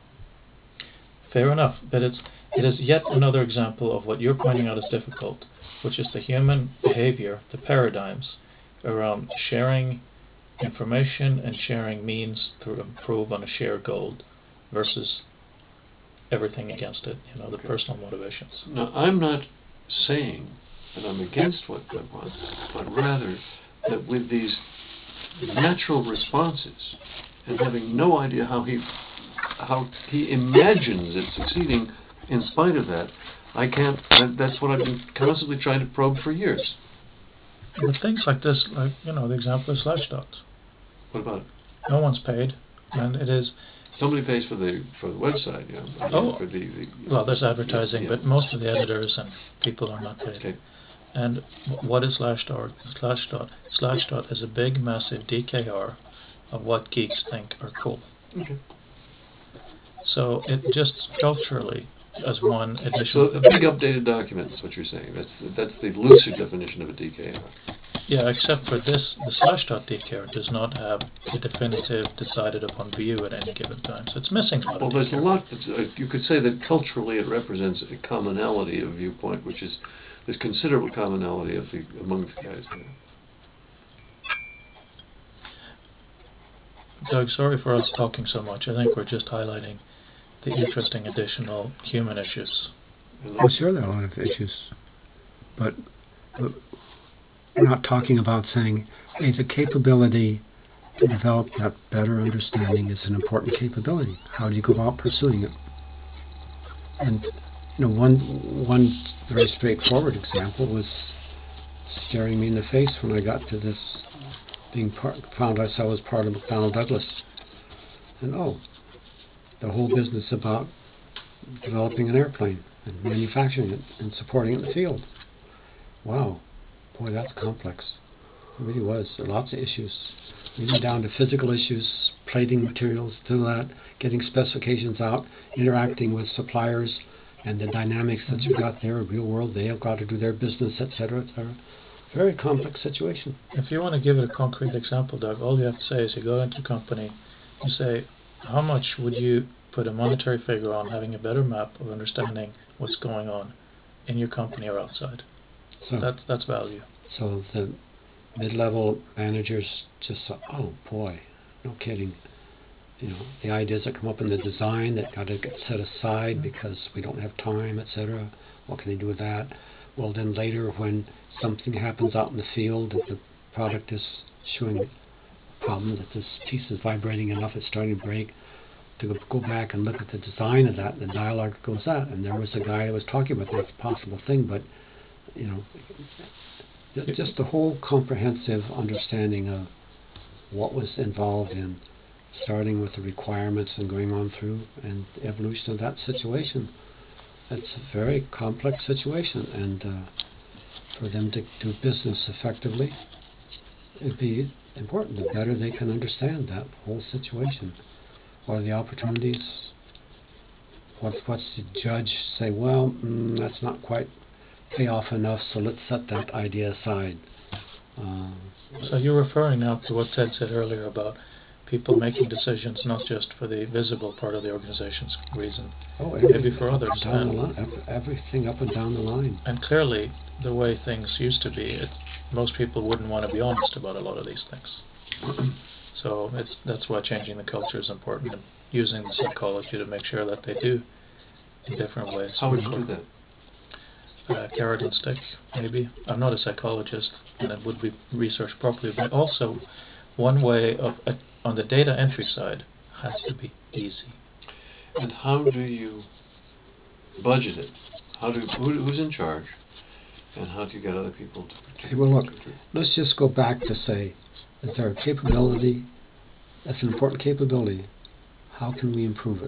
fair enough, but it's it is yet another example of what you're pointing out as difficult, which is the human behavior, the paradigms around sharing information and sharing means to improve on a shared goal versus everything against it, you know, the Okay. personal motivations. Now, I'm not saying that I'm against what Doug wants, but rather that with these natural responses and having no idea how he how he imagines it succeeding in spite of that, I can't, that, that's what I've been constantly trying to probe for years. But things like this, like, you know, the example of Slashdot, What about it? no one's paid, and it is, Somebody pays for the for the website, yeah. I mean, Oh. for the, the well, there's advertising, yeah. but most of the editors and people are not paid. Okay. And wh- what is Slashdot? Slashdot? Slashdot is a big, massive D K R of what geeks think are cool. Okay. So it just culturally, as one So additional, a big updated document is what you're saying. That's the, that's the looser definition of a D K R. yeah, except for this, the Slashdot D K R does not have a definitive, decided upon view at any given time. So it's missing a lot Well, of there's D a K R. lot. That's, uh, you could say that culturally it represents a commonality of viewpoint, which is there's considerable commonality of the among the guys there. Doug, sorry for us talking so much. I think we're just highlighting the interesting additional human issues. Well, sure, there are a lot of issues, but, but we're not talking about saying, hey, the capability to develop that better understanding is an important capability. How do you go about pursuing it? And you know, one one very straightforward example was staring me in the face when I got to this, being part, found myself as part of McDonnell Douglas, and oh, the whole business about developing an airplane and manufacturing it and supporting it in the field. Wow, boy, that's complex. It really was. There are lots of issues, even down to physical issues, plating materials, to that, getting specifications out, interacting with suppliers, and the dynamics that you got there, real world, they have got to do their business, et cetera, et cetera. Very complex situation. If you want to give it a concrete example, Doug, all you have to say is you go into a company, you say, how much would you put a monetary figure on having a better map of understanding what's going on in your company or outside? So That's that's value. So the mid-level managers just thought, oh boy, no kidding. You know, the ideas that come up in the design that got to get set aside because we don't have time, et cetera. What can they do with that? Well, then later when something happens out in the field that the product is showing a problem, that this piece is vibrating enough, it's starting to break, to go- go back and look at the design of that, and the dialogue goes that. And there was a guy that was talking about that possible thing, but, you know, ju- just the whole comprehensive understanding of what was involved in starting with the requirements and going on through and the evolution of that situation. It's a very complex situation, and uh, for them to do business effectively, it'd be important. The better they can understand that whole situation. What are the opportunities? What's, what's the judge say, well, mm, that's not quite pay off enough, so let's set that idea aside. Um, So you're referring now to what Ted said earlier about people making decisions not just for the visible part of the organization's reason, oh, maybe everything for up and others. down the And, line, ev- everything up and down the line. and clearly, the way things used to be, it, most people wouldn't want to be honest about a lot of these things. So it's that's why changing the culture is important, and using the psychology to make sure that they do in different ways. How would you do that? Uh, carrot and stick, maybe. I'm not a psychologist, and it would be researched properly. But also, one way of uh, on the data entry side has to be easy. And how do you budget it? How do who, who's in charge? And how do you get other people to Hey, participate? well, look, let's just go back to say, is there a capability, that's an important capability, how can we improve it?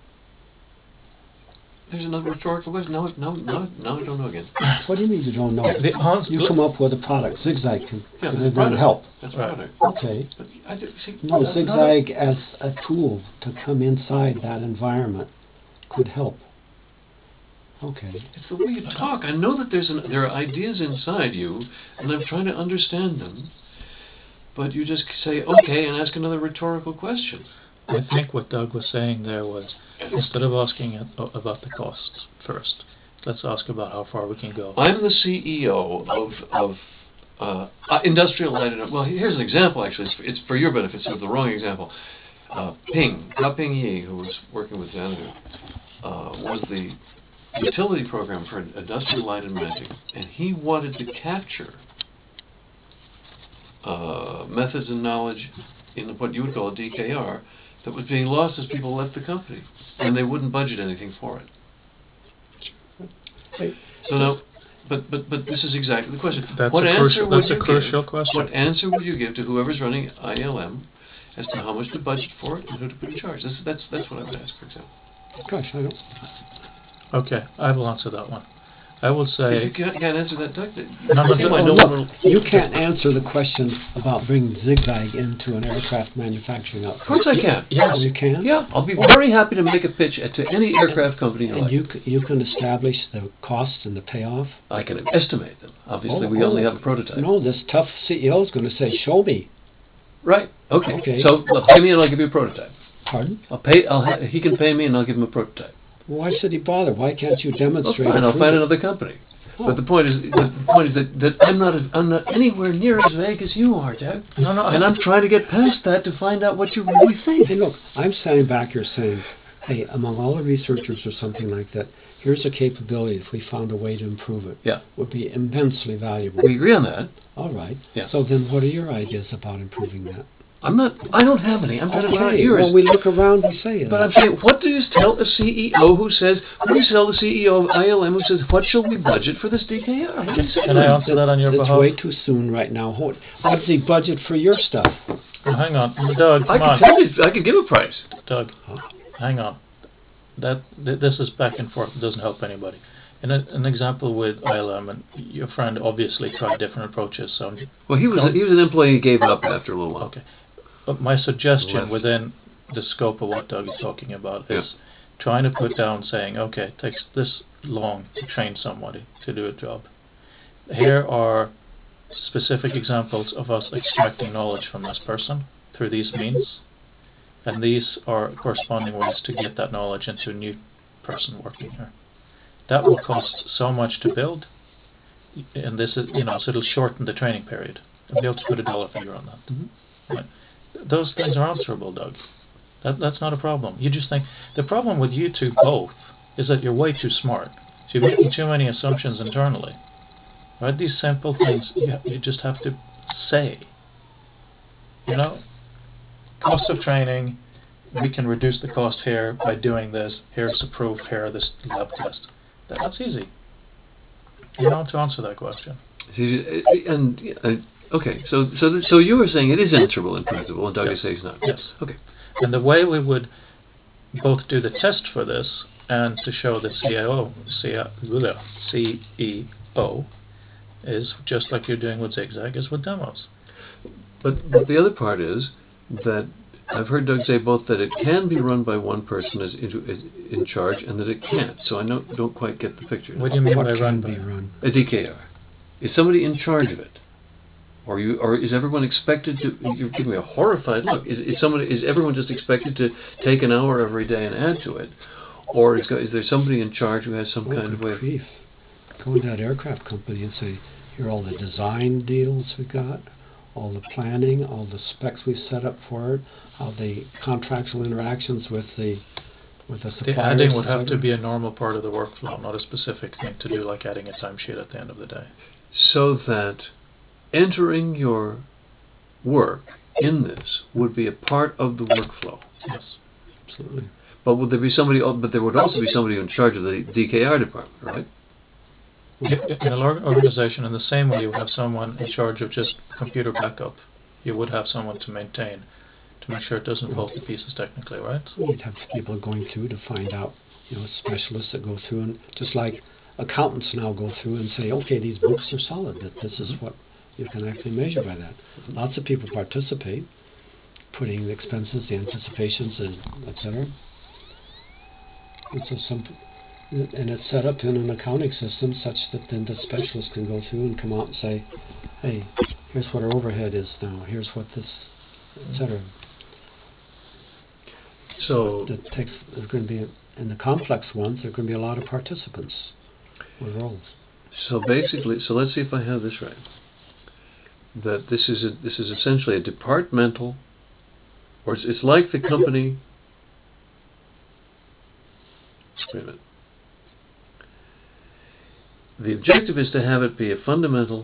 There's another rhetorical question. Now, now, now, now I don't know again. What do you mean you don't know? The ans- You come up with a product, Zigzag can, Yeah, can that's a then product. help. That's Right. product. Okay, But I do, see, no, not- Zigzag as a tool to come inside that environment could help. Okay, It's the way you talk. I know that there's an, there are ideas inside you, and I'm trying to understand them. But you just say okay and ask another rhetorical question. I think what Doug was saying there was, instead of asking it a- about the costs first, let's ask about how far we can go. I'm the C E O of of uh, uh, Industrial Light. and- Well, here's an example. Actually, it's for, it's for your benefit. So it's the wrong example. Uh, Ping, Ka Ping Yi, who was working with Xanadu, uh, was the utility program for Industrial Light and Magic, and he wanted to capture uh, methods and knowledge in what you would call a D K R that was being lost as people left the company, and they wouldn't budget anything for it. Hey, So now, but but but this is exactly the question. That's What a answer crucial. would That's a you crucial give? question. What answer would you give to whoever's running I L M as to how much to budget for it and who to put in charge? This, that's that's what I would ask, for example. gosh, I don't, Okay, I will answer that one. I will If say, you can't, can't answer that, Doug, then No, I no, think no, I oh, know look, one will- you can't answer the question about bringing Zigzag into an aircraft manufacturing Of outfit. course I can. Oh, yes, you can? Yeah, I'll be very happy to make a pitch to any aircraft company you And like. you, c- you can establish the cost and the payoff? I can estimate them. Obviously, Oh, we only oh. have a prototype. No, this tough C E O is going to say, show me. Right. Okay. Okay. So well, pay me and I'll give you a prototype. Pardon? I'll pay. I'll. Ha- he can pay me and I'll give him a prototype. Why should he bother? Why can't you Well, demonstrate? fine. and I'll prove find it? another company. Oh. But the point is, the point is that, that I'm not. I'm not anywhere near as vague as you are, Doug. no, no, And I, I'm trying to get past that to find out what you really think. Hey, look, I'm standing back here saying, hey, among all the researchers or something like that, here's a capability, if we found a way to improve it, Yeah. would be immensely valuable. We agree on that. All right. Yeah. So then what are your ideas about improving that? I'm not. I don't have any. I'm trying to find out Okay, yours. well, we look around, we say But that. I'm saying, what do you tell a C E O who says, what do you tell the C E O of I L M who says, what shall we budget for this D K R? What do you say Can to I him? answer that on your It's behalf? way too soon right now. What- What's the budget for your stuff? Oh, hang on, Doug. I Come can on, tell you, I can give a price. Doug. Hang on. That th- this is back and forth. It doesn't help anybody. In a, an example with I L M, and your friend obviously tried different approaches. So, Well, he was a, he was an employee who gave up after a little while. okay. But my suggestion Left. within the scope of what Doug is talking about is trying to put down saying, okay, it takes this long to train somebody to do a job. Here are specific examples of us extracting knowledge from this person through these means, and these are corresponding ways to get that knowledge into a new person working here. That will cost so much to build, and this is, you know, so it'll shorten the training period. I'll be able to put a dollar figure on that. Right. Those things are answerable, Doug. That, that's not a problem. You just think, the problem with you two both is that you're way too smart. So you're making too many assumptions internally. Right? These simple things you, you just have to say. You know, cost of training, we can reduce the cost here by doing this. Here's the proof, here are this lab test. That, that's easy. You don't have to answer that question. See, and uh, okay, so so th- so you were saying it is answerable in principle, and Doug Yes. is saying it's not. Yes. Okay. And the way we would both do the test for this and to show the C E O, C E O is just like you're doing with Zigzag, is with demos. But but the other part is that I've heard Doug say both that it can be run by one person as in, as in charge and that it can't. So I don't don't quite get the picture. What do you mean What by can run be by? run? A D K R. Is somebody in charge of it? Or you or is everyone expected to? You're giving me a horrified look. Is is someone is everyone just expected to take an hour every day and add to it, or is is there somebody in charge who has some Oh, kind of good way? Of, grief. Go into that aircraft company and say, here are all the design deals we got, all the planning, all the specs we've set up for it, how the contractual interactions with the with the The suppliers. adding would et have to cetera. be a normal part of the workflow, not a specific thing to do like adding a timesheet at the end of the day. so that entering your work in this would be a part of the workflow. Yes. Absolutely. But would there be somebody? el- But there would also be somebody in charge of the D K R department, right? In an org- organization, in the same way you would have someone in charge of just computer backup, you would have someone to maintain, to make sure it doesn't fall to pieces technically, right? You'd have people going through to find out, you know, specialists that go through, and just like accountants now go through and say, okay, these books are solid, that this is what you can actually measure by that. Lots of people participate, putting the expenses, the anticipations, and et cetera. And so some, and it's set up in an accounting system such that then the specialist can go through and come out and say, hey, here's what our overhead is now, here's what this, et cetera. So That takes, there's going to be, in the complex ones, there are going to be a lot of participants with roles. So basically, so let's see if I have this right. That this is a, this is essentially a departmental, or it's, it's like the company. Wait a minute. The objective is to have it be a fundamental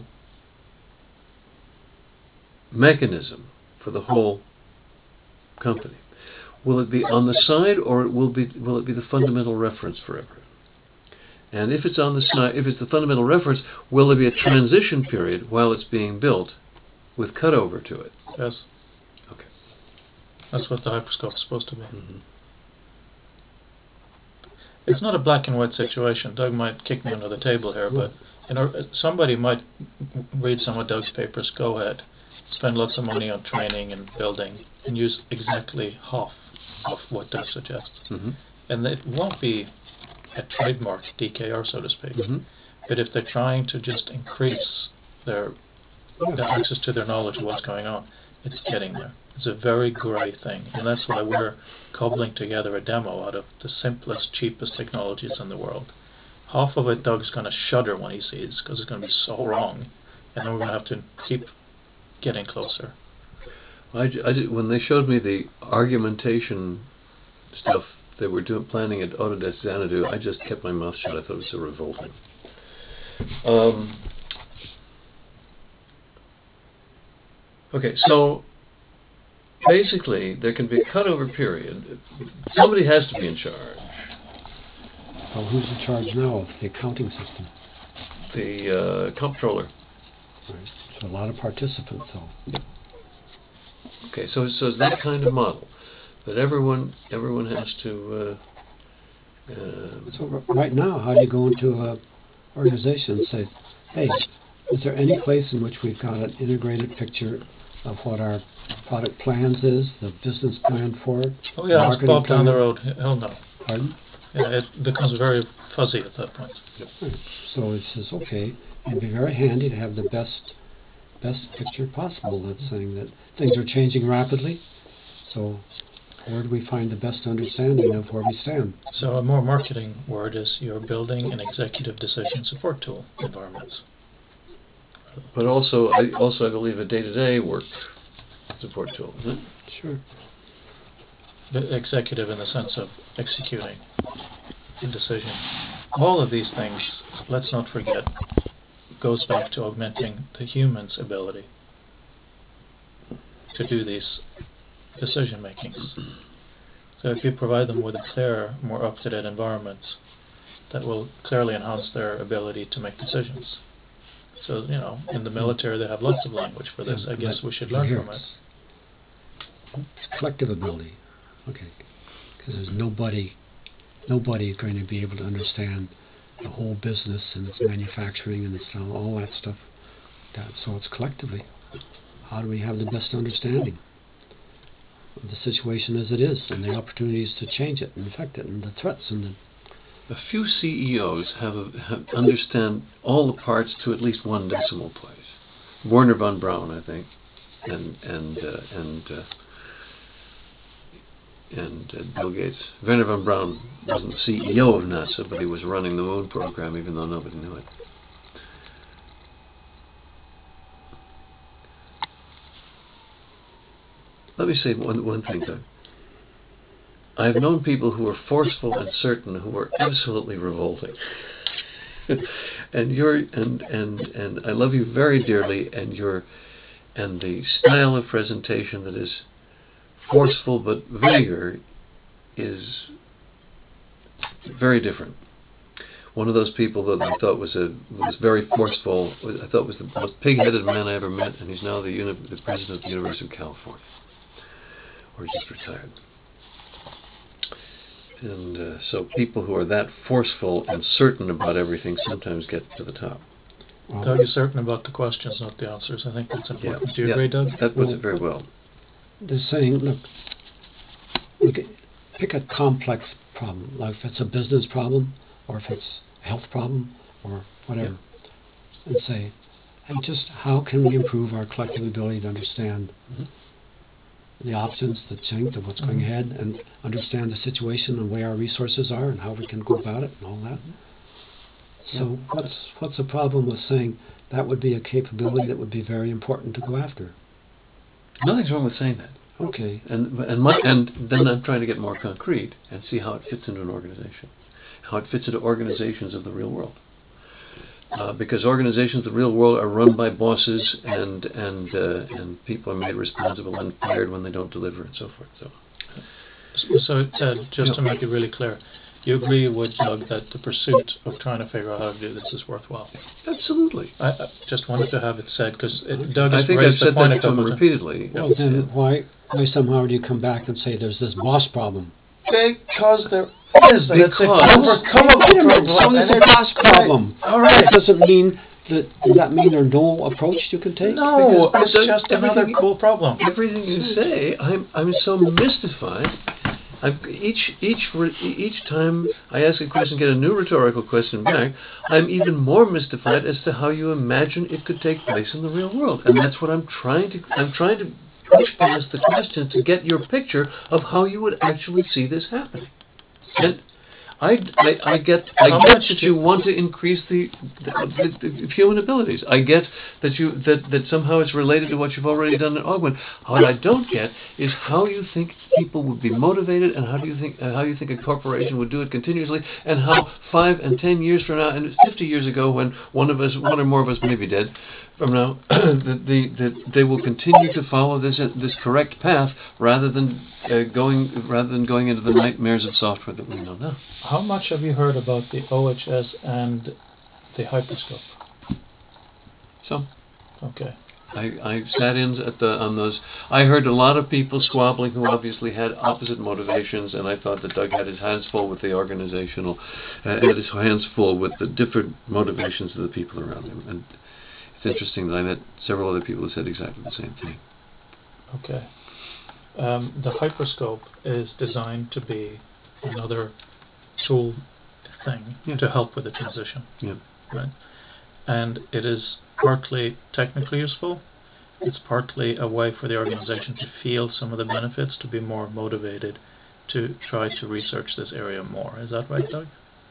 mechanism for the whole company. Will it be on the side, or it will be will it be the fundamental reference for everyone? And if it's on the side, if it's the fundamental reference, will there be a transition period while it's being built, with cutover to it? Yes. Okay. That's what the hyperscope is supposed to be. Mhm. It's not a black and white situation. Doug might kick me under the table here, but you know, somebody might read some of Doug's papers, go ahead, spend lots of money on training and building, and use exactly half of what Doug suggests. Mhm. And it won't be a trademark D K R, so to speak. Mhm. But if they're trying to just increase their, their access to their knowledge of what's going on, it's getting there. It's a very grey thing, and that's why we're cobbling together a demo out of the simplest, cheapest technologies in the world. Half of it Doug's going to shudder when he sees, because it's going to be so wrong, and then we're going to have to keep getting closer. I, ju- I ju- when they showed me the argumentation stuff they were doing planning at Autodesk Xanadu, I just kept my mouth shut. I thought it was so revolting. Um, okay, so basically there can be a cutover period. Somebody has to be in charge. Well, who's in charge now of the accounting system? The uh, comptroller. Right. So a lot of participants, though. Okay, so so it's that kind of model that everyone everyone has to. Uh, uh, So r- right now, how do you go into an organization and say, hey, is there any place in which we've got an integrated picture of what our product plans is, the business plan for it? Oh yeah, it's marketing Bob down the plan? road. Hell no. Pardon? Yeah, it becomes very fuzzy at that point. Right. So it says, okay, it'd be very handy to have the best best picture possible. That's saying that things are changing rapidly. So where do we find the best understanding of where we stand? So a more marketing word is you're building an executive decision support tool environment. but also, I also I believe a day-to-day work support tool, isn't it? Sure. The executive in the sense of executing a decision. All of these things, let's not forget, goes back to augmenting the human's ability to do these decision makings. So if you provide them with a clearer, more up-to-date environment, that will clearly enhance their ability to make decisions. So, you know, in the military they have lots of language for this. I guess we should learn Here from it. it's, it's collective ability. Okay. Because there's nobody, nobody is going to be able to understand the whole business and its manufacturing and its all, all that stuff. That, so it's collectively. How do we have the best understanding of the situation as it is and the opportunities to change it and affect it and the threats and the A few C E Os have, a, have understand all the parts to at least one decimal place. Werner von Braun, I think, and and uh, and uh, and uh, Bill Gates. Werner von Braun wasn't the C E O of NASA, but he was running the moon program, even though nobody knew it. Let me say one one thing, Doug. I have known people who were forceful and certain who were absolutely revolting. and you're and and and I love you very dearly, and your and the style of presentation that is forceful but vigor is very different. One of those people that I thought was a was very forceful, I thought was the most pig-headed man I ever met, and he's now the uni- the president of the University of California, or he just retired. And uh, so people who are that forceful and certain about everything sometimes get to the top. well, Doug is certain about the questions, not the answers. I think that's important. Do you yeah, agree, Doug? That puts it very well. they're saying, look, look, at- pick a complex problem, like if it's a business problem, or if it's a health problem, or whatever, and say, hey, just how can we improve our collective ability to understand the options, the change of what's going ahead, and understand the situation and where our resources are and how we can go about it and all that. So what's what's the problem with saying that would be a capability that would be very important to go after? Nothing's wrong with saying that. Okay, And and my, and then I'm trying to get more concrete and see how it fits into an organization, how it fits into organizations of the real world. Uh, because organizations of the real world are run by bosses, and and uh, and people are made responsible and fired when they don't deliver, and so forth. So So, so Ted, just to make it really clear, you agree with Doug that the pursuit of trying to figure out how to do this is worthwhile? absolutely, I, I just wanted to have it said, because Doug I has think I've raised the said point that a to him couple of times. repeatedly. well then why why somehow do you come back and say there's this boss problem? Because there is, and it's Because- overcomable Wait a minute, so problem. there's and a it's- boss problem. All That right. doesn't mean that, does that mean there's no approach you can take? No, Because it's Doug, just another everything- cool problem. Everything you say, I'm I'm so mystified. I'm, each each re- each time I ask a question, get a new rhetorical question back, I'm even more mystified as to how you imagine it could take place in the real world, and that's what I'm trying to I'm trying to push past the question to get your picture of how you would actually see this happening. And I, I, I get I How get much that do- you want to increase the, the, the, the human abilities. I get that you that, that somehow it's related to what you've already done in Augment. What I don't get is how you think people would be motivated, and how do you think uh, how you think a corporation would do it continuously, and how five and ten years from now, and fifty years ago, when one of us, one or more of us may be dead from now, that the that they will continue to follow this this correct path rather than uh, going rather than going into the nightmares of software that we know now. How much have you heard about the O H S and the hyperscope? Some. Okay. I, I sat in at the on those. I heard a lot of people squabbling who obviously had opposite motivations, and I thought that Doug had his hands full with the organizational, uh, had his hands full with the different motivations of the people around him. And it's interesting that I met several other people who said exactly the same thing. Okay. Um, the hyperscope is designed to be another tool thing Yeah. to help with the transition. Yeah. Right. And it is partly technically useful. It's partly a way for the organization to feel some of the benefits, to be more motivated to try to research this area more. Is that right, Doug?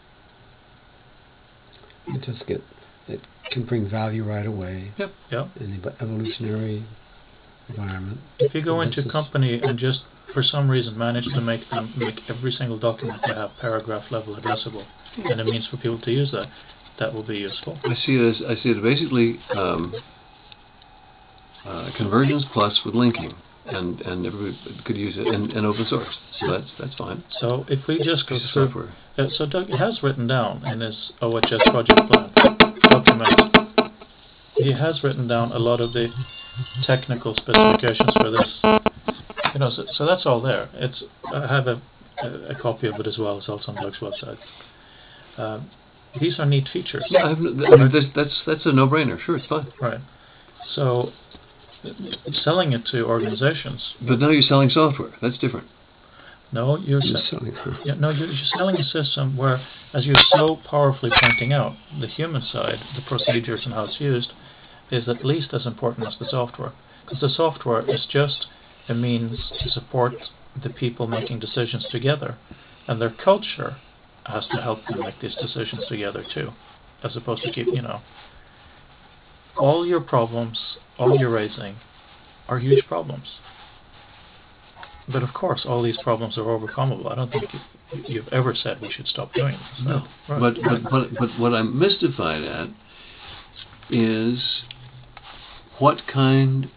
You just get, it can bring value right away Yep. Yeah. in the evolutionary environment. If you go And into a this is- company and just for some reason manage to make them make every single document they have paragraph level addressable, and it means for people to use that, that will be useful. I see it as I see it basically um, uh, conversions plus with linking, and and everybody could use it, and, and open source. So that's that's fine. So if we just go Piece of through, software. uh, so Doug has written down in his O H S project plan document, he has written down a lot of the technical specifications for this. You know, so, so that's all there. It's I have a, a, a copy of it as well. It's also on Doug's website. Um, these are neat features. Yeah, I have, no- I mean, that's that's that's a no-brainer. Sure, it's fine. Right. So, selling it to organizations. But now you're selling software. That's different. No, you're You're se- selling, huh? yeah, no, you're, you're selling a system where, as you're so powerfully pointing out, the human side, the procedures and how it's used, is at least as important as the software. Because the software is just a means to support the people making decisions together, and their culture has to help them make these decisions together too, as opposed to keep, you know, all your problems, all you're raising, are huge problems. But of course, all these problems are overcomable. I don't think you, you've ever said we should stop doing this. No. Right. But, but but but what I'm mystified at is what kind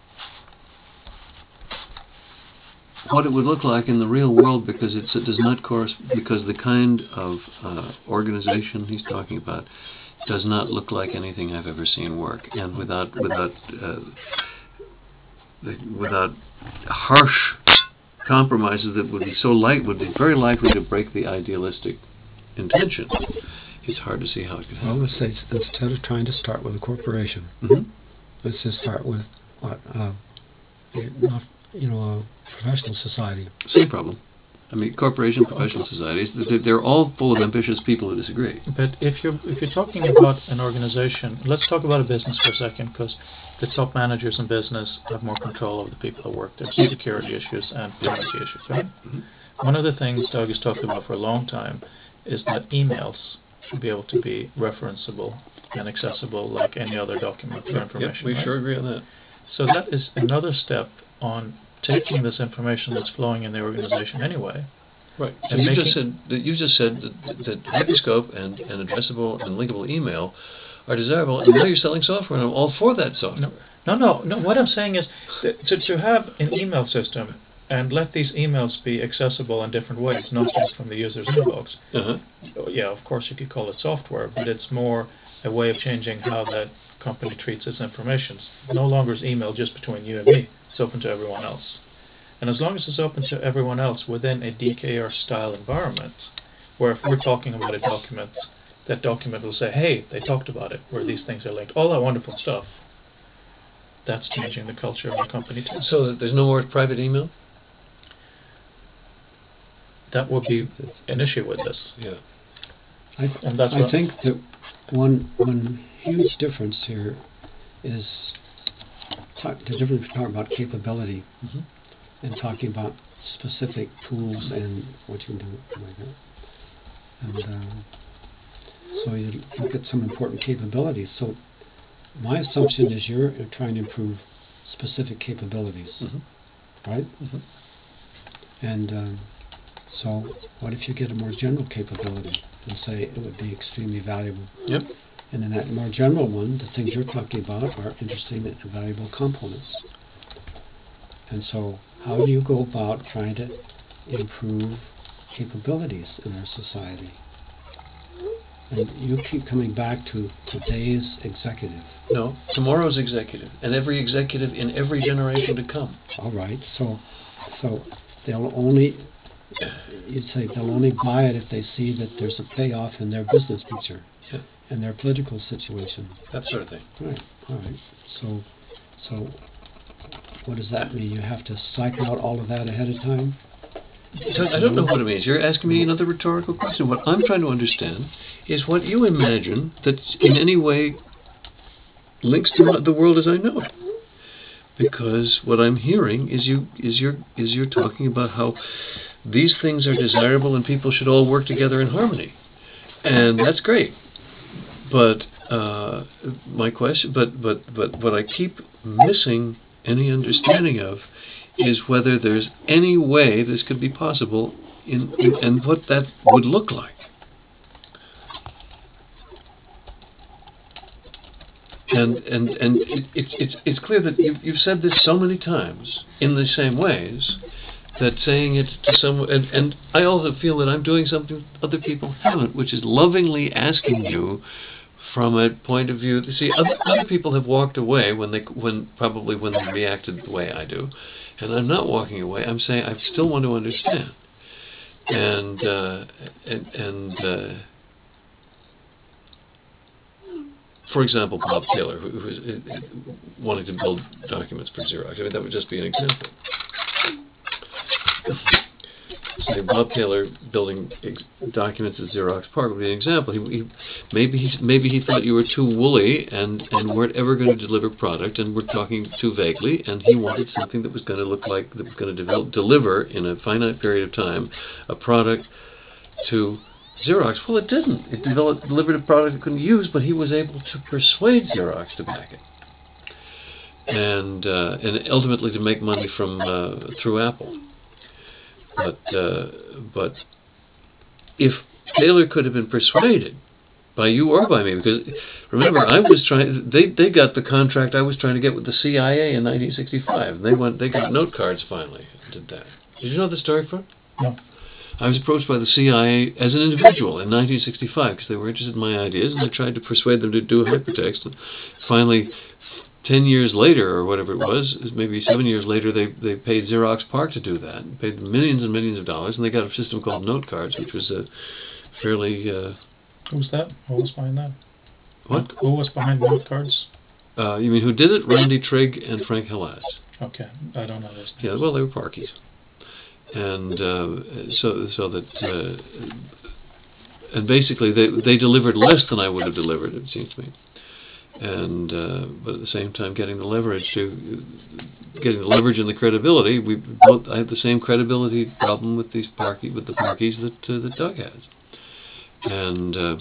what it would look like in the real world, because it's, it does not correspond, because the kind of uh, organization he's talking about does not look like anything I've ever seen work, and without without uh, the, without harsh compromises that would be so light would be very likely to break the idealistic intention. It's hard to see how it could Well, happen. let's say s- instead of trying to start with a corporation, Mhm. let's just start with what, uh, not, you know, a professional society. Same problem. I mean, corporation, professional societies, they're, they're all full of ambitious people who disagree. But if you're if you're talking about an organization, let's talk about a business for a second, because the top managers in business have more control over the people that work there, security issues and privacy issues, right? One of the things Doug has talked about for a long time is that emails should be able to be referenceable and accessible like any other document or information. we right? sure agree on that. So that is another step on taking this information that's flowing in the organization anyway. Right. So And you making- just said that you just said that, that Hyperscope and, and addressable and linkable email are desirable, and now you're selling software, and I'm all for that software. No, no, no. What I'm saying is that to, to have an email system and let these emails be accessible in different ways, not just from the user's inbox. Uh-huh. Yeah, of course you could call it software, but it's more a way of changing how that company treats its information. No longer is email just between you and me. It's open to everyone else. And as long as it's open to everyone else within a D K R style environment, where if we're talking about a document, that document will say, hey, they talked about it, where these things are linked, all that wonderful stuff. That's changing the culture of the company too. So that there's no more private email? That would be It's- an issue with this. Yeah. I, th- And that's I what- think that one one huge difference here is talk, the difference between talking about capability Mhm. and talking about specific tools and what you can do like that. And uh, so you look at some important capabilities. So my assumption is you're, you're trying to improve specific capabilities, Mm-hmm. right? Mm-hmm. And um, so what if you get a more general capability and say it would be extremely valuable? Yep. And in that more general one, the things you're talking about are interesting and valuable components. And so how do you go about trying to improve capabilities in our society? And you keep coming back to today's executive. No, tomorrow's executive, and every executive in every generation to come. All right, so so they'll only, you'd say they'll only buy it if they see that there's a payoff in their business picture, Yeah. and their political situation. That sort of thing. Right, all right. So, so what does that mean? You have to psych out all of that ahead of time? So I don't know what it means. You're asking me another rhetorical question. What I'm trying to understand is what you imagine that in any way links to the world as I know it. Because what I'm hearing is you is you're is you're talking about how these things are desirable and people should all work together in harmony, and that's great. But uh, my question, but but but what I keep missing any understanding of is whether there's any way this could be possible, in, in and what that would look like. And and and it, it's it's it's clear that you've you've said this so many times in the same ways that saying it to someone, and, and I also feel that I'm doing something other people haven't, which is lovingly asking you from a point of view. See, other, other people have walked away when they when probably when they reacted the way I do, and I'm not walking away. I'm saying I still want to understand, and uh, and and. Uh, For example, Bob Taylor, who, who is uh, wanting to build documents for Xerox. I mean, that would just be an example. Say Bob Taylor building ex- documents at Xerox PARC would be an example. He, he, maybe he maybe he thought you were too woolly and, and weren't ever going to deliver product and were talking too vaguely, and he wanted something that was going to look like that was going to develop, deliver in a finite period of time a product to Xerox. Well, it didn't. It developed, delivered a product it couldn't use, but he was able to persuade Xerox to back it, and uh, and ultimately to make money from uh, through Apple. But uh, but if Taylor could have been persuaded by you or by me, because remember I was trying. They they got the contract I was trying to get with the C I A in nineteen sixty-five. They went. They got note cards finally. Did that? Did you know the story, Fred? No. I was approached by the C I A as an individual in nineteen sixty-five because they were interested in my ideas, and I tried to persuade them to do hypertext. And finally, ten years later, or whatever it was, maybe seven years later, they, they paid Xerox PARC to do that, and paid them millions and millions of dollars, and they got a system called note cards, which was a fairly... Uh, Who's that? Who was behind that? what? Who was behind note cards? Uh, you mean who did it? Randy Trigg and Frank Hellas. Okay, I don't know this. Yeah, well, they were Parkies. And uh, so so that... Uh, and basically, they they delivered less than I would have delivered, it seems to me. And uh, but at the same time, getting the leverage to getting the leverage and the credibility. We both I have the same credibility problem with these Parky with the Parkies that uh, that Doug has, and uh,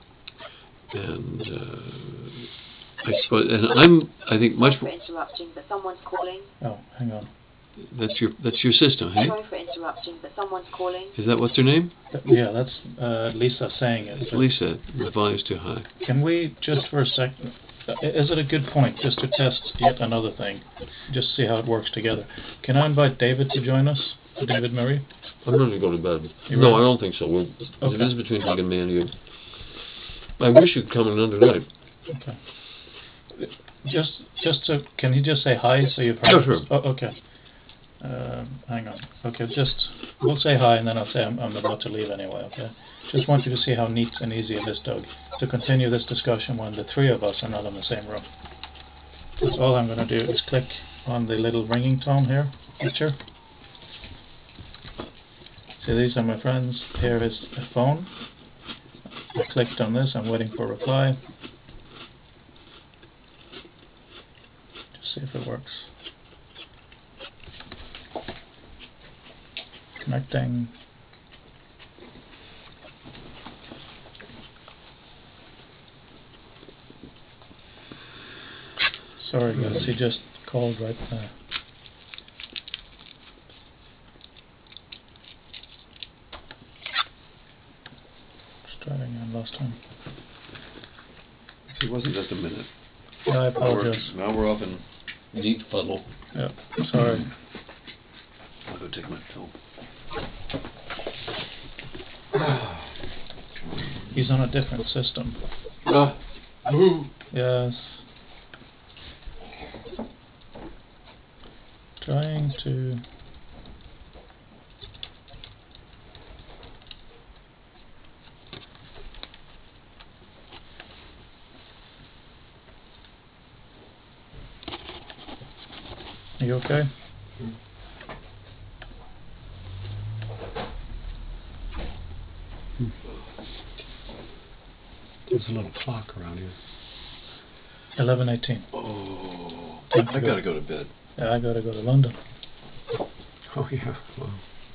and uh, I suppose and I'm I think much Sorry for interrupting, but someone's calling. Oh, hang on. That's your that's your system, hey? Sorry for interrupting, but someone's calling. Is that what's her name? Th- Yeah, that's uh, Lisa saying it. It's but Lisa. The volume's too high. Can we just for a second? Is it a good point just to test yet another thing, just see how it works together? Can I invite David to join us? David Murray. I'm going to go to bed. You no, ready? I don't think so. We're, Okay. It is between Doug and me and you. I wish you'd come another night. Okay. Just, just to, can he just say hi so you've heard? Sure, us? sure. Oh, okay. Um, hang on. Okay, just we'll say hi and then I'll say I'm, I'm about to leave anyway. Okay. Just want you to see how neat and easy it is, Doug, to continue this discussion when the three of us are not in the same room. That's all I'm going to do is click on the little ringing tone here, picture. See, these are my friends. Here is a phone. I clicked on this. I'm waiting for a reply. Just see if it works. Connecting. Sorry guys, he just called right now. Let's try again last time. It wasn't just a minute. Yeah, I Now we're, apologize. now we're off in neat fuddle. Yeah, sorry. I'll go take my pill. He's on a different system. Ah, boo. Yes. Trying to... Are you okay? There's a little clock around here. eleven eighteen. Oh, Time I to go. gotta go to bed. Yeah, I gotta go to London. Oh yeah. Wow.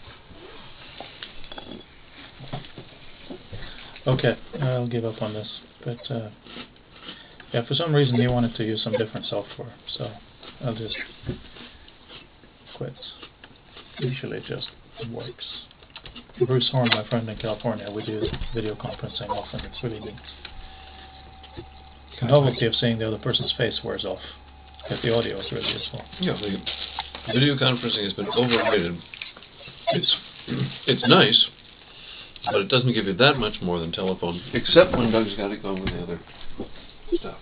Okay, I'll give up on this. But uh, yeah, for some reason he wanted to use some different software, so I'll just quit. Usually it just works. Bruce Horn, my friend in California, we do video conferencing often. It's really neat. The novelty of seeing the other person's face wears off, but the audio is really useful. Yeah, the video conferencing has been overrated. It's it's nice, but it doesn't give you that much more than telephone, except when Doug's got it going with the other stuff.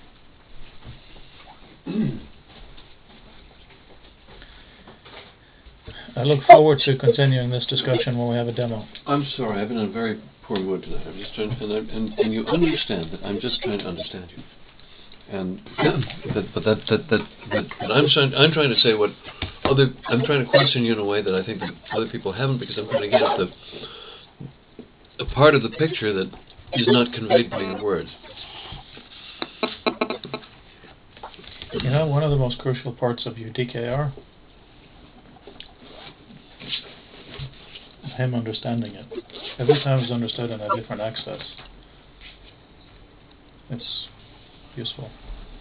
I look forward to continuing this discussion when we have a demo. I'm sorry, I've been in a very poor mood tonight. I'm just trying, and, I, and and you understand that I'm just trying to understand you, and that, but that that that, that, that I'm trying, I'm trying to say what other, I'm trying to question you in a way that I think that other people haven't, because I'm trying to get at the a part of the picture that is not conveyed by your words. You know, one of the most crucial parts of your D K R, him understanding it. Every time it's understood in a different access, it's useful.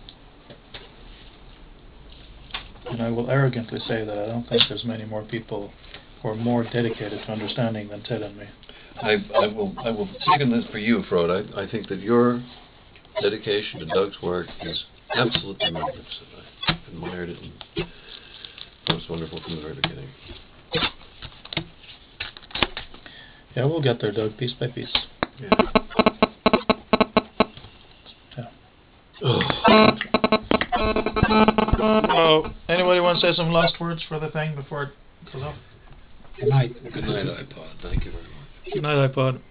And I will arrogantly say that I don't think there's many more people who are more dedicated to understanding than Ted and me. I, I will I will second this for you, Frode. I, I think that your dedication to Doug's work is absolutely magnificent. I admired it, and it was wonderful from the very beginning. Yeah, we'll get there, Doug, piece by piece. Yeah. Yeah. Oh, anybody want to say some last words for the thing before it goes off? Good night. Good night, iPod. Thank you very much. Good night, iPod.